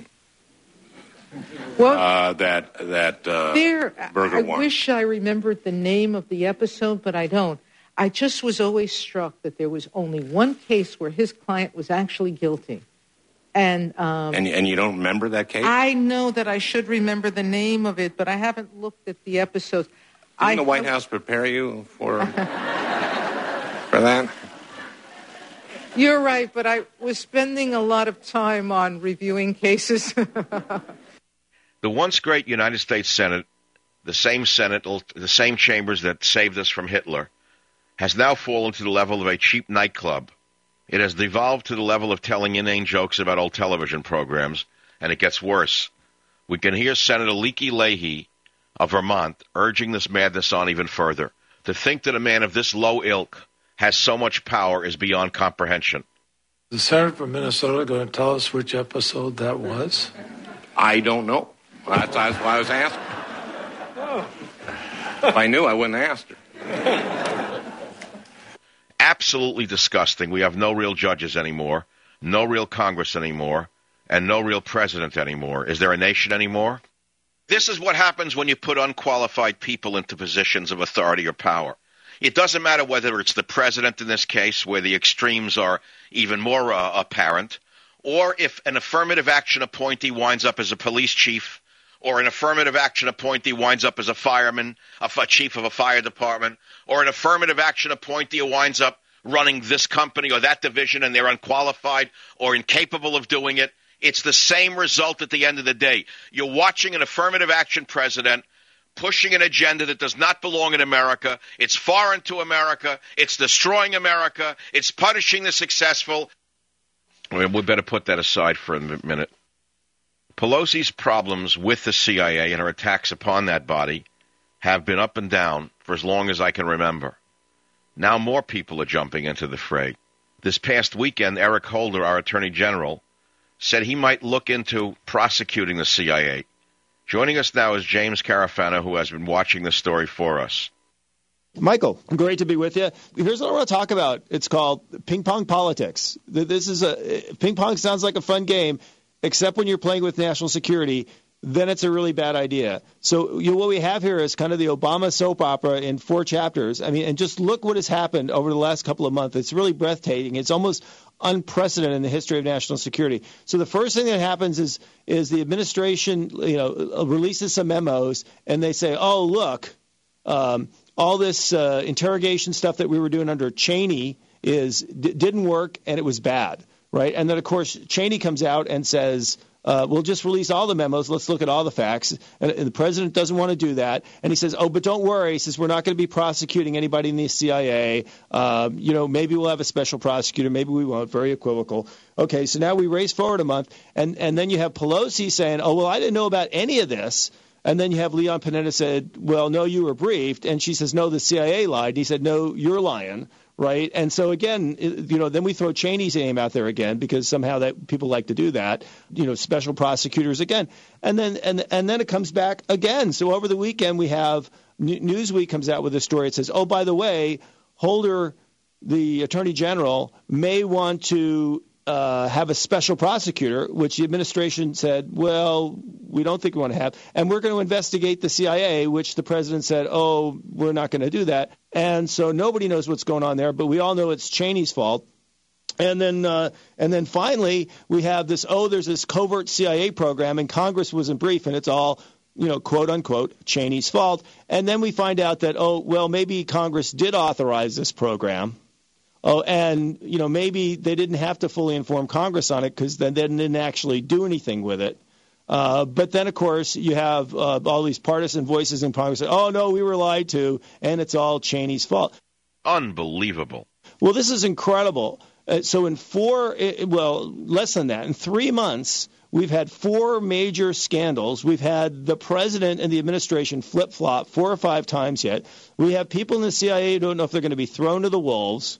that Burger won? I wish I remembered the name of the episode, but I don't. I just was always struck that there was only one case where his client was actually guilty. And you don't remember that case? I know that I should remember the name of it, but I haven't looked at the episodes. Didn't the White House prepare you for that? You're right, but I was spending a lot of time on reviewing cases. The once great United States Senate, the same chambers that saved us from Hitler, has now fallen to the level of a cheap nightclub. It has devolved to the level of telling inane jokes about old television programs, and it gets worse. We can hear Senator Leaky Leahy of Vermont urging this madness on even further. To think that a man of this low ilk has so much power is beyond comprehension. The senator from Minnesota going to tell us which episode that was? I don't know. That's why I was asking. If I knew, I wouldn't have asked her. Absolutely disgusting. We have no real judges anymore, no real Congress anymore, and no real president anymore. Is there a nation anymore? This is what happens when you put unqualified people into positions of authority or power. It doesn't matter whether it's the president in this case, where the extremes are even more apparent, or if an affirmative action appointee winds up as a police chief, or an affirmative action appointee winds up as a fireman, a chief of a fire department, or an affirmative action appointee who winds up running this company or that division and they're unqualified or incapable of doing it. It's the same result at the end of the day. You're watching an affirmative action president pushing an agenda that does not belong in America. It's foreign to America. It's destroying America. It's punishing the successful. We better put that aside for a minute. Pelosi's problems with the CIA and her attacks upon that body have been up and down for as long as I can remember. Now more people are jumping into the fray. This past weekend, Eric Holder, our Attorney General, said he might look into prosecuting the CIA. Joining us now is James Carafano, who has been watching the story for us. Michael, great to be with you. Here's what I want to talk about. It's called ping pong politics. Ping pong sounds like a fun game, except when you're playing with national security. Then it's a really bad idea. So what we have here is kind of the Obama soap opera in 4 chapters. I mean, and just look what has happened over the last couple of months. It's really breathtaking. It's almost unprecedented in the history of national security. So the first thing that happens is the administration, releases some memos, and they say, "Oh, look, all this interrogation stuff that we were doing under Cheney didn't work, and it was bad." Right? And then, of course, Cheney comes out and says, we'll just release all the memos. Let's look at all the facts. And the president doesn't want to do that. And he says, oh, but don't worry. He says, we're not going to be prosecuting anybody in the CIA. Maybe we'll have a special prosecutor. Maybe we won't. Very equivocal. Okay, so now we race forward a month. And then you have Pelosi saying, oh, well, I didn't know about any of this. And then you have Leon Panetta said, well, no, you were briefed. And she says, no, the CIA lied. And he said, no, you're lying. Right. And so, again, then we throw Cheney's name out there again, because somehow that people like to do that, special prosecutors again. And then it comes back again. So over the weekend, we have Newsweek comes out with a story. It says, oh, by the way, Holder, the attorney general, may want to have a special prosecutor, which the administration said, well, we don't think we want to have. And we're going to investigate the CIA, which the president said, oh, we're not going to do that. And so nobody knows what's going on there, but we all know it's Cheney's fault. And then finally, we have this, there's this covert CIA program, and Congress wasn't briefed, and it's all, quote unquote, Cheney's fault. And then we find out that, maybe Congress did authorize this program. And maybe they didn't have to fully inform Congress on it, because then they didn't actually do anything with it. But then, of course, you have all these partisan voices in Congress say, oh, no, we were lied to, and it's all Cheney's fault. Unbelievable. Well, this is incredible. So in less than that, in 3 months, We've had 4 major scandals. We've had the president and the administration flip-flop 4 or 5 times yet. We have people in the CIA who don't know if they're going to be thrown to the wolves.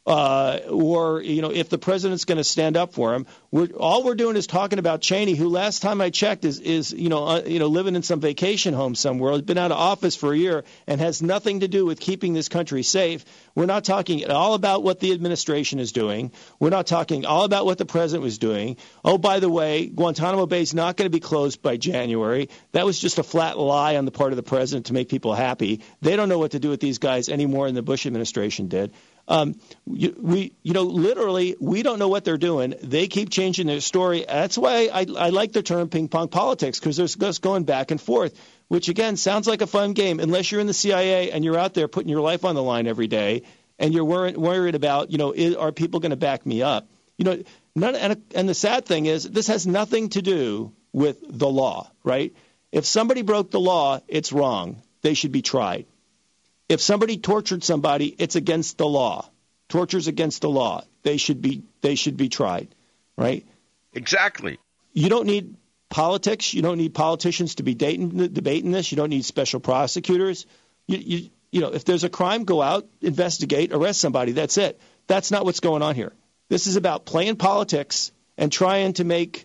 Or, if the president's going to stand up for him. All we're doing is talking about Cheney, who last time I checked is living in some vacation home somewhere. He's been out of office for a year and has nothing to do with keeping this country safe. We're not talking at all about what the administration is doing. We're not talking all about what the president was doing. Oh, by the way, Guantanamo Bay is not going to be closed by January. That was just a flat lie on the part of the president to make people happy. They don't know what to do with these guys any more than the Bush administration did. Literally, we don't know what they're doing. They keep changing their story. That's why I like the term ping pong politics, because there's just going back and forth, which, again, sounds like a fun game unless you're in the CIA and you're out there putting your life on the line every day and you're worried about, are people going to back me up? And the sad thing is this has nothing to do with the law, right? If somebody broke the law, it's wrong. They should be tried. If somebody tortured somebody, it's against the law. Torture's against the law. They should be tried, right? Exactly. You don't need politics. You don't need politicians to be debating this. You don't need special prosecutors. If there's a crime, go out, investigate, arrest somebody. That's it. That's not what's going on here. This is about playing politics and trying to make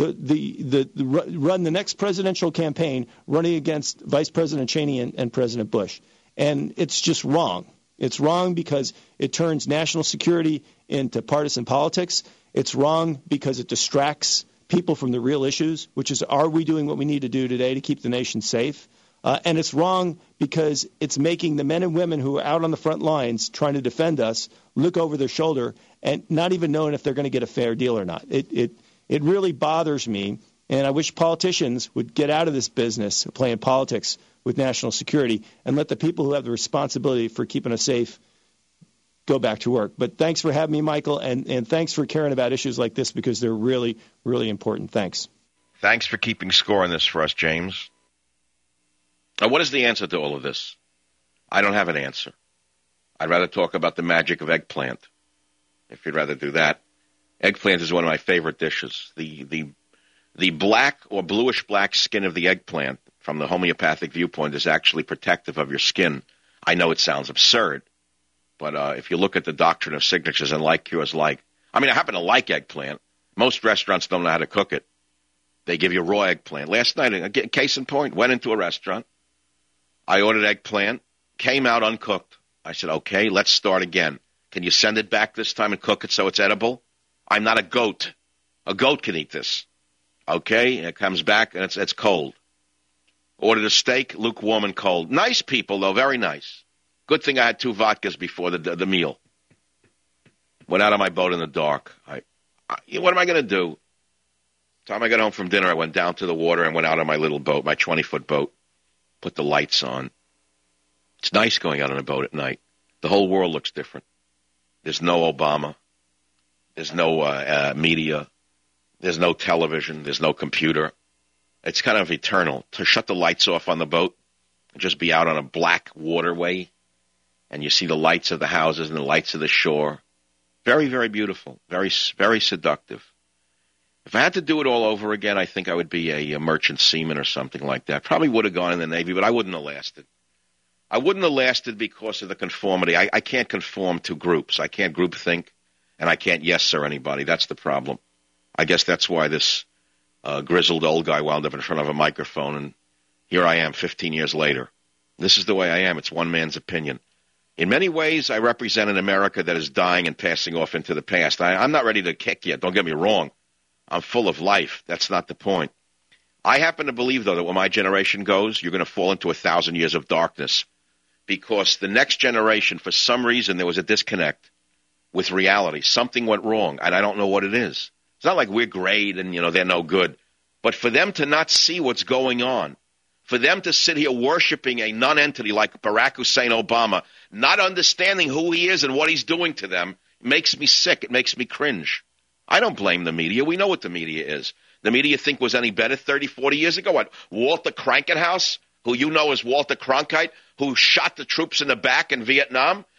run the next presidential campaign running against Vice President Cheney and President Bush. And it's just wrong. It's wrong because it turns national security into partisan politics. It's wrong because it distracts people from the real issues, which is, are we doing what we need to do today to keep the nation safe? And it's wrong because it's making the men and women who are out on the front lines trying to defend us look over their shoulder and not even knowing if they're going to get a fair deal or not. It really bothers me, and I wish politicians would get out of this business of playing politics with national security and let the people who have the responsibility for keeping us safe go back to work. But thanks for having me, Michael, and thanks for caring about issues like this because they're really, really important. Thanks. Thanks for keeping score on this for us, James. Now, what is the answer to all of this? I don't have an answer. I'd rather talk about the magic of eggplant, if you'd rather do that. Eggplant is one of my favorite dishes. The black or bluish-black skin of the eggplant, from the homeopathic viewpoint, is actually protective of your skin. I know it sounds absurd, but if you look at the doctrine of signatures and like cures like, I happen to like eggplant. Most restaurants don't know how to cook it. They give you raw eggplant. Last night, case in point, went into a restaurant. I ordered eggplant, came out uncooked. I said, okay, let's start again. Can you send it back this time and cook it so it's edible? I'm not a goat. A goat can eat this. Okay, it comes back and it's cold. Ordered a steak, lukewarm and cold. Nice people, though, very nice. Good thing I had 2 vodkas before the meal. Went out on my boat in the dark. What am I going to do? Time I got home from dinner, I went down to the water and went out on my little boat, my 20-foot boat. Put the lights on. It's nice going out on a boat at night. The whole world looks different. There's no Obama. There's no media. There's no television. There's no computer. It's kind of eternal. To shut the lights off on the boat and just be out on a black waterway, and you see the lights of the houses and the lights of the shore. Very, very beautiful. Very, very seductive. If I had to do it all over again, I think I would be a merchant seaman or something like that. Probably would have gone in the Navy, but I wouldn't have lasted. I wouldn't have lasted because of the conformity. I can't conform to groups. I can't group think, and I can't yes sir anybody. That's the problem. I guess that's why this grizzled old guy wound up in front of a microphone, and here I am 15 years later. This is the way I am. It's one man's opinion. In many ways, I represent an America that is dying and passing off into the past. I'm not ready to kick yet. Don't get me wrong. I'm full of life. That's not the point. I happen to believe, though, that when my generation goes, you're going to fall into 1,000 years of darkness because the next generation, for some reason, there was a disconnect with reality. Something went wrong, and I don't know what it is. It's not like we're great and, they're no good. But for them to not see what's going on, for them to sit here worshiping a non-entity like Barack Hussein Obama, not understanding who he is and what he's doing to them, makes me sick. It makes me cringe. I don't blame the media. We know what the media is. The media think was any better 30, 40 years ago. What, Walter Cronkite, who you know as Walter Cronkite, who shot the troops in the back in Vietnam?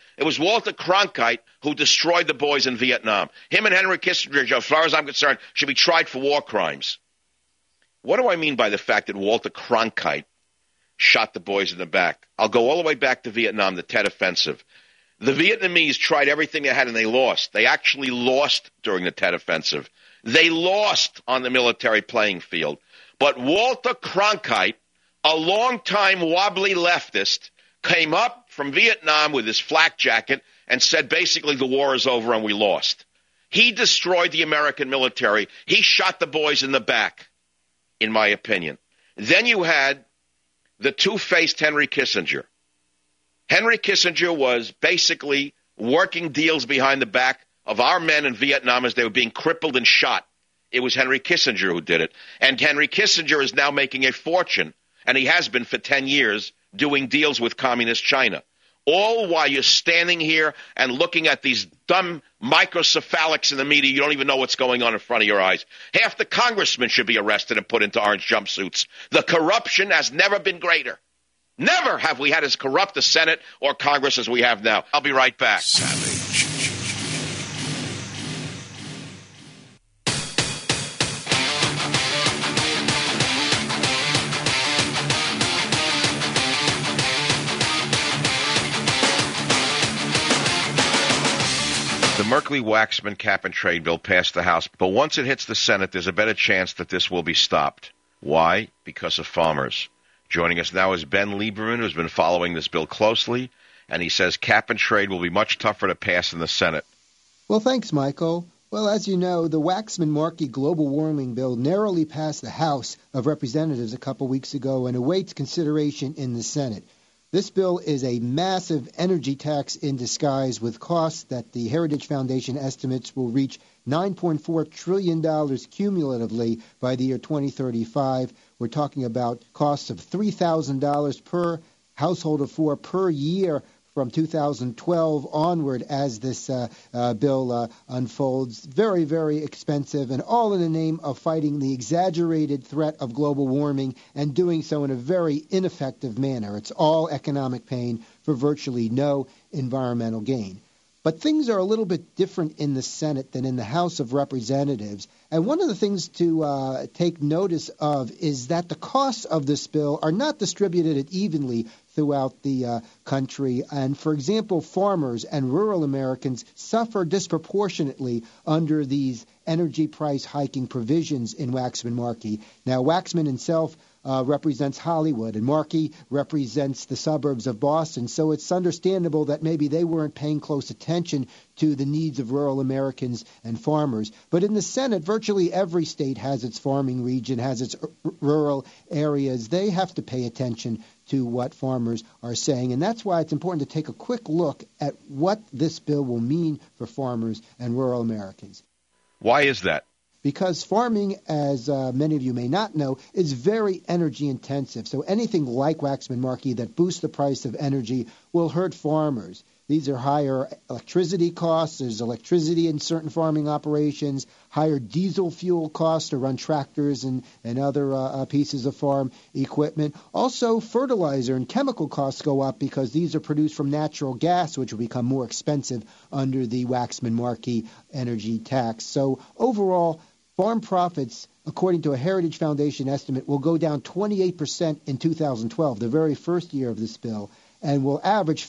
It was Walter Cronkite who destroyed the boys in Vietnam. Him and Henry Kissinger, as far as I'm concerned, should be tried for war crimes. What do I mean by the fact that Walter Cronkite shot the boys in the back? I'll go all the way back to Vietnam, the Tet Offensive. The Vietnamese tried everything they had, and they lost. They actually lost during the Tet Offensive. They lost on the military playing field. But Walter Cronkite, a long-time wobbly leftist, came up from Vietnam with his flak jacket and said basically the war is over and we lost. He destroyed the American military. He shot the boys in the back, in my opinion. Then you had the two-faced Henry Kissinger. Henry Kissinger was basically working deals behind the back of our men in Vietnam as they were being crippled and shot. It was Henry Kissinger who did it. And Henry Kissinger is now making a fortune, and he has been for 10 years, doing deals with communist China. All while you're standing here and looking at these dumb microcephalics in the media. You don't even know what's going on in front of your eyes. Half the congressmen should be arrested and put into orange jumpsuits. The corruption has never been greater. Never have we had as corrupt a Senate or Congress as we have now. I'll be right back. Savage. The Merkley-Waxman cap-and-trade bill passed the House, but once it hits the Senate, there's a better chance that this will be stopped. Why? Because of farmers. Joining us now is Ben Lieberman, who's been following this bill closely, and he says cap-and-trade will be much tougher to pass in the Senate. Well, thanks, Michael. Well, as you know, the Waxman-Markey global warming bill narrowly passed the House of Representatives a couple weeks ago and awaits consideration in the Senate. This bill is a massive energy tax in disguise with costs that the Heritage Foundation estimates will reach $9.4 trillion cumulatively by the year 2035. We're talking about costs of $3,000 per household of four per year from 2012 onward as this bill unfolds. Very, very expensive, and all in the name of fighting the exaggerated threat of global warming and doing so in a very ineffective manner. It's all economic pain for virtually no environmental gain. But things are a little bit different in the Senate than in the House of Representatives. And one of the things to take notice of is that the costs of this bill are not distributed evenly throughout the country. And, for example, farmers and rural Americans suffer disproportionately under these energy price hiking provisions in Waxman-Markey. Now, Waxman himself represents Hollywood, and Markey represents the suburbs of Boston. So it's understandable that maybe they weren't paying close attention to the needs of rural Americans and farmers. But in the Senate, virtually every state has its farming region, has its rural areas. They have to pay attention to what farmers are saying. And that's why it's important to take a quick look at what this bill will mean for farmers and rural Americans. Why is that? Because farming, as many of you may not know, is very energy intensive. So anything like Waxman-Markey that boosts the price of energy will hurt farmers. These are higher electricity costs. There's electricity in certain farming operations, higher diesel fuel costs to run tractors and other pieces of farm equipment. Also, fertilizer and chemical costs go up because these are produced from natural gas, which will become more expensive under the Waxman-Markey energy tax. So overall, farm profits, according to a Heritage Foundation estimate, will go down 28% in 2012, the very first year of this bill, and will average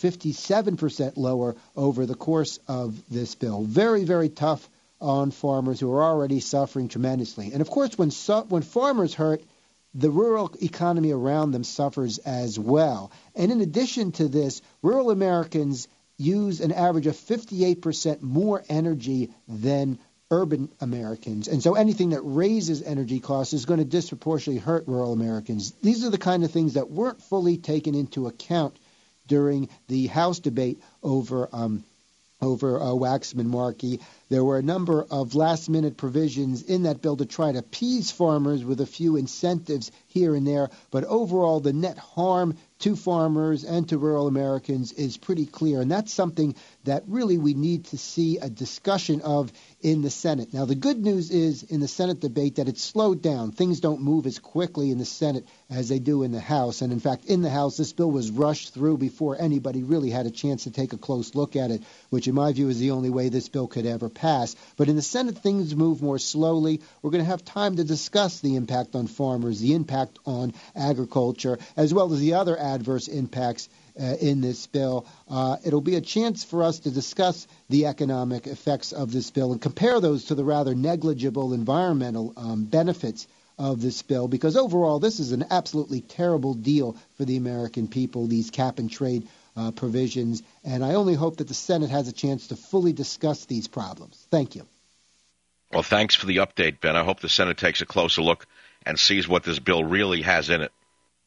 57% lower over the course of this bill. Very, very tough on farmers who are already suffering tremendously. And, of course, when farmers hurt, the rural economy around them suffers as well. And in addition to this, rural Americans use an average of 58% more energy than urban Americans. And so anything that raises energy costs is going to disproportionately hurt rural Americans. These are the kind of things that weren't fully taken into account during the House debate over Waxman-Markey. There were a number of last-minute provisions in that bill to try to appease farmers with a few incentives here and there, but overall the net harm to farmers and to rural Americans is pretty clear, and that's something that really we need to see a discussion of in the Senate. Now, the good news is in the Senate debate that it's slowed down. Things don't move as quickly in the Senate as they do in the House. And, in fact, in the House, this bill was rushed through before anybody really had a chance to take a close look at it, which in my view is the only way this bill could ever pass. But in the Senate, things move more slowly. We're going to have time to discuss the impact on farmers, the impact on agriculture, as well as the other adverse impacts in this bill. It'll be a chance for us to discuss the economic effects of this bill and compare those to the rather negligible environmental benefits of this bill, because overall this is an absolutely terrible deal for the American people, these cap-and-trade provisions, and I only hope that the Senate has a chance to fully discuss these problems. Thank you. Well, thanks for the update, Ben. I hope the Senate takes a closer look and sees what this bill really has in it.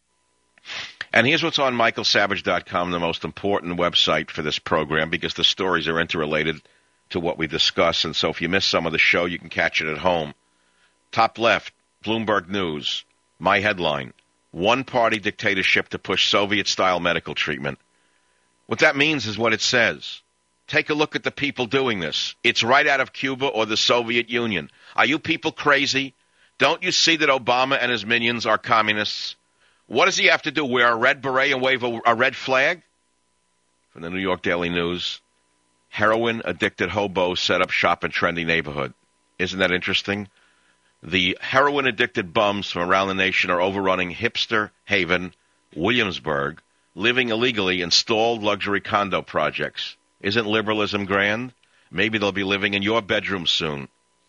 And here's what's on michaelsavage.com, the most important website for this program, because the stories are interrelated to what we discuss. And so if you miss some of the show, you can catch it at home. Top left, Bloomberg News, my headline, one-party dictatorship to push Soviet-style medical treatment. What that means is what it says. Take a look at the people doing this. It's right out of Cuba or the Soviet Union. Are you people crazy? Don't you see that Obama and his minions are communists? What does he have to do, wear a red beret and wave a red flag? From the New York Daily News, heroin-addicted hobos set up shop in trendy neighborhood. Isn't that interesting? The heroin-addicted bums from around the nation are overrunning hipster haven, Williamsburg, living illegally in stalled luxury condo projects. Isn't liberalism grand? Maybe they'll be living in your bedroom soon.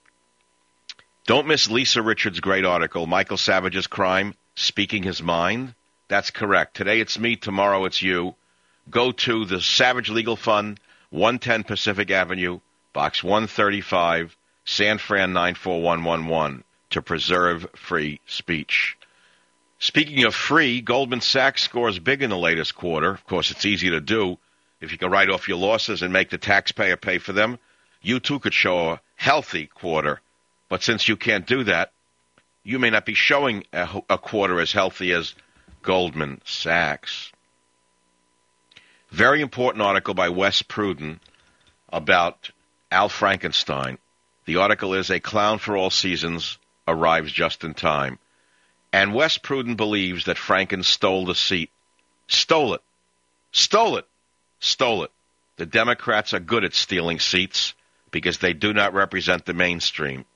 Don't miss Lisa Richards' great article, Michael Savage's Crime, Speaking His Mind. That's correct. Today it's me, tomorrow it's you. Go to the Savage Legal Fund, 110 Pacific Avenue, Box 135, San Fran 94111, to preserve free speech. Speaking of free, Goldman Sachs scores big in the latest quarter. Of course, it's easy to do. If you can write off your losses and make the taxpayer pay for them, you too could show a healthy quarter. But since you can't do that, you may not be showing a quarter as healthy as Goldman Sachs. Very important article by Wes Pruden about Al Frankenstein. The article is A Clown for All Seasons Arrives Just in Time. And Wes Pruden believes that Franken stole the seat. Stole it. Stole it. Stole it. The Democrats are good at stealing seats because they do not represent the mainstream.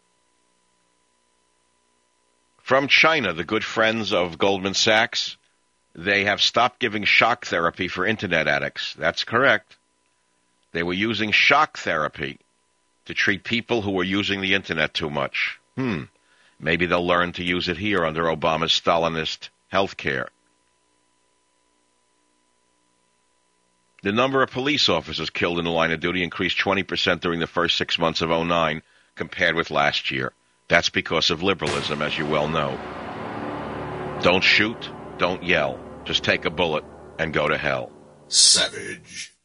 From China, the good friends of Goldman Sachs, they have stopped giving shock therapy for Internet addicts. That's correct. They were using shock therapy to treat people who were using the Internet too much. Maybe they'll learn to use it here under Obama's Stalinist health care. The number of police officers killed in the line of duty increased 20% during the first 6 months of 2009 compared with last year. That's because of liberalism, as you well know. Don't shoot, don't yell. Just take a bullet and go to hell. Savage.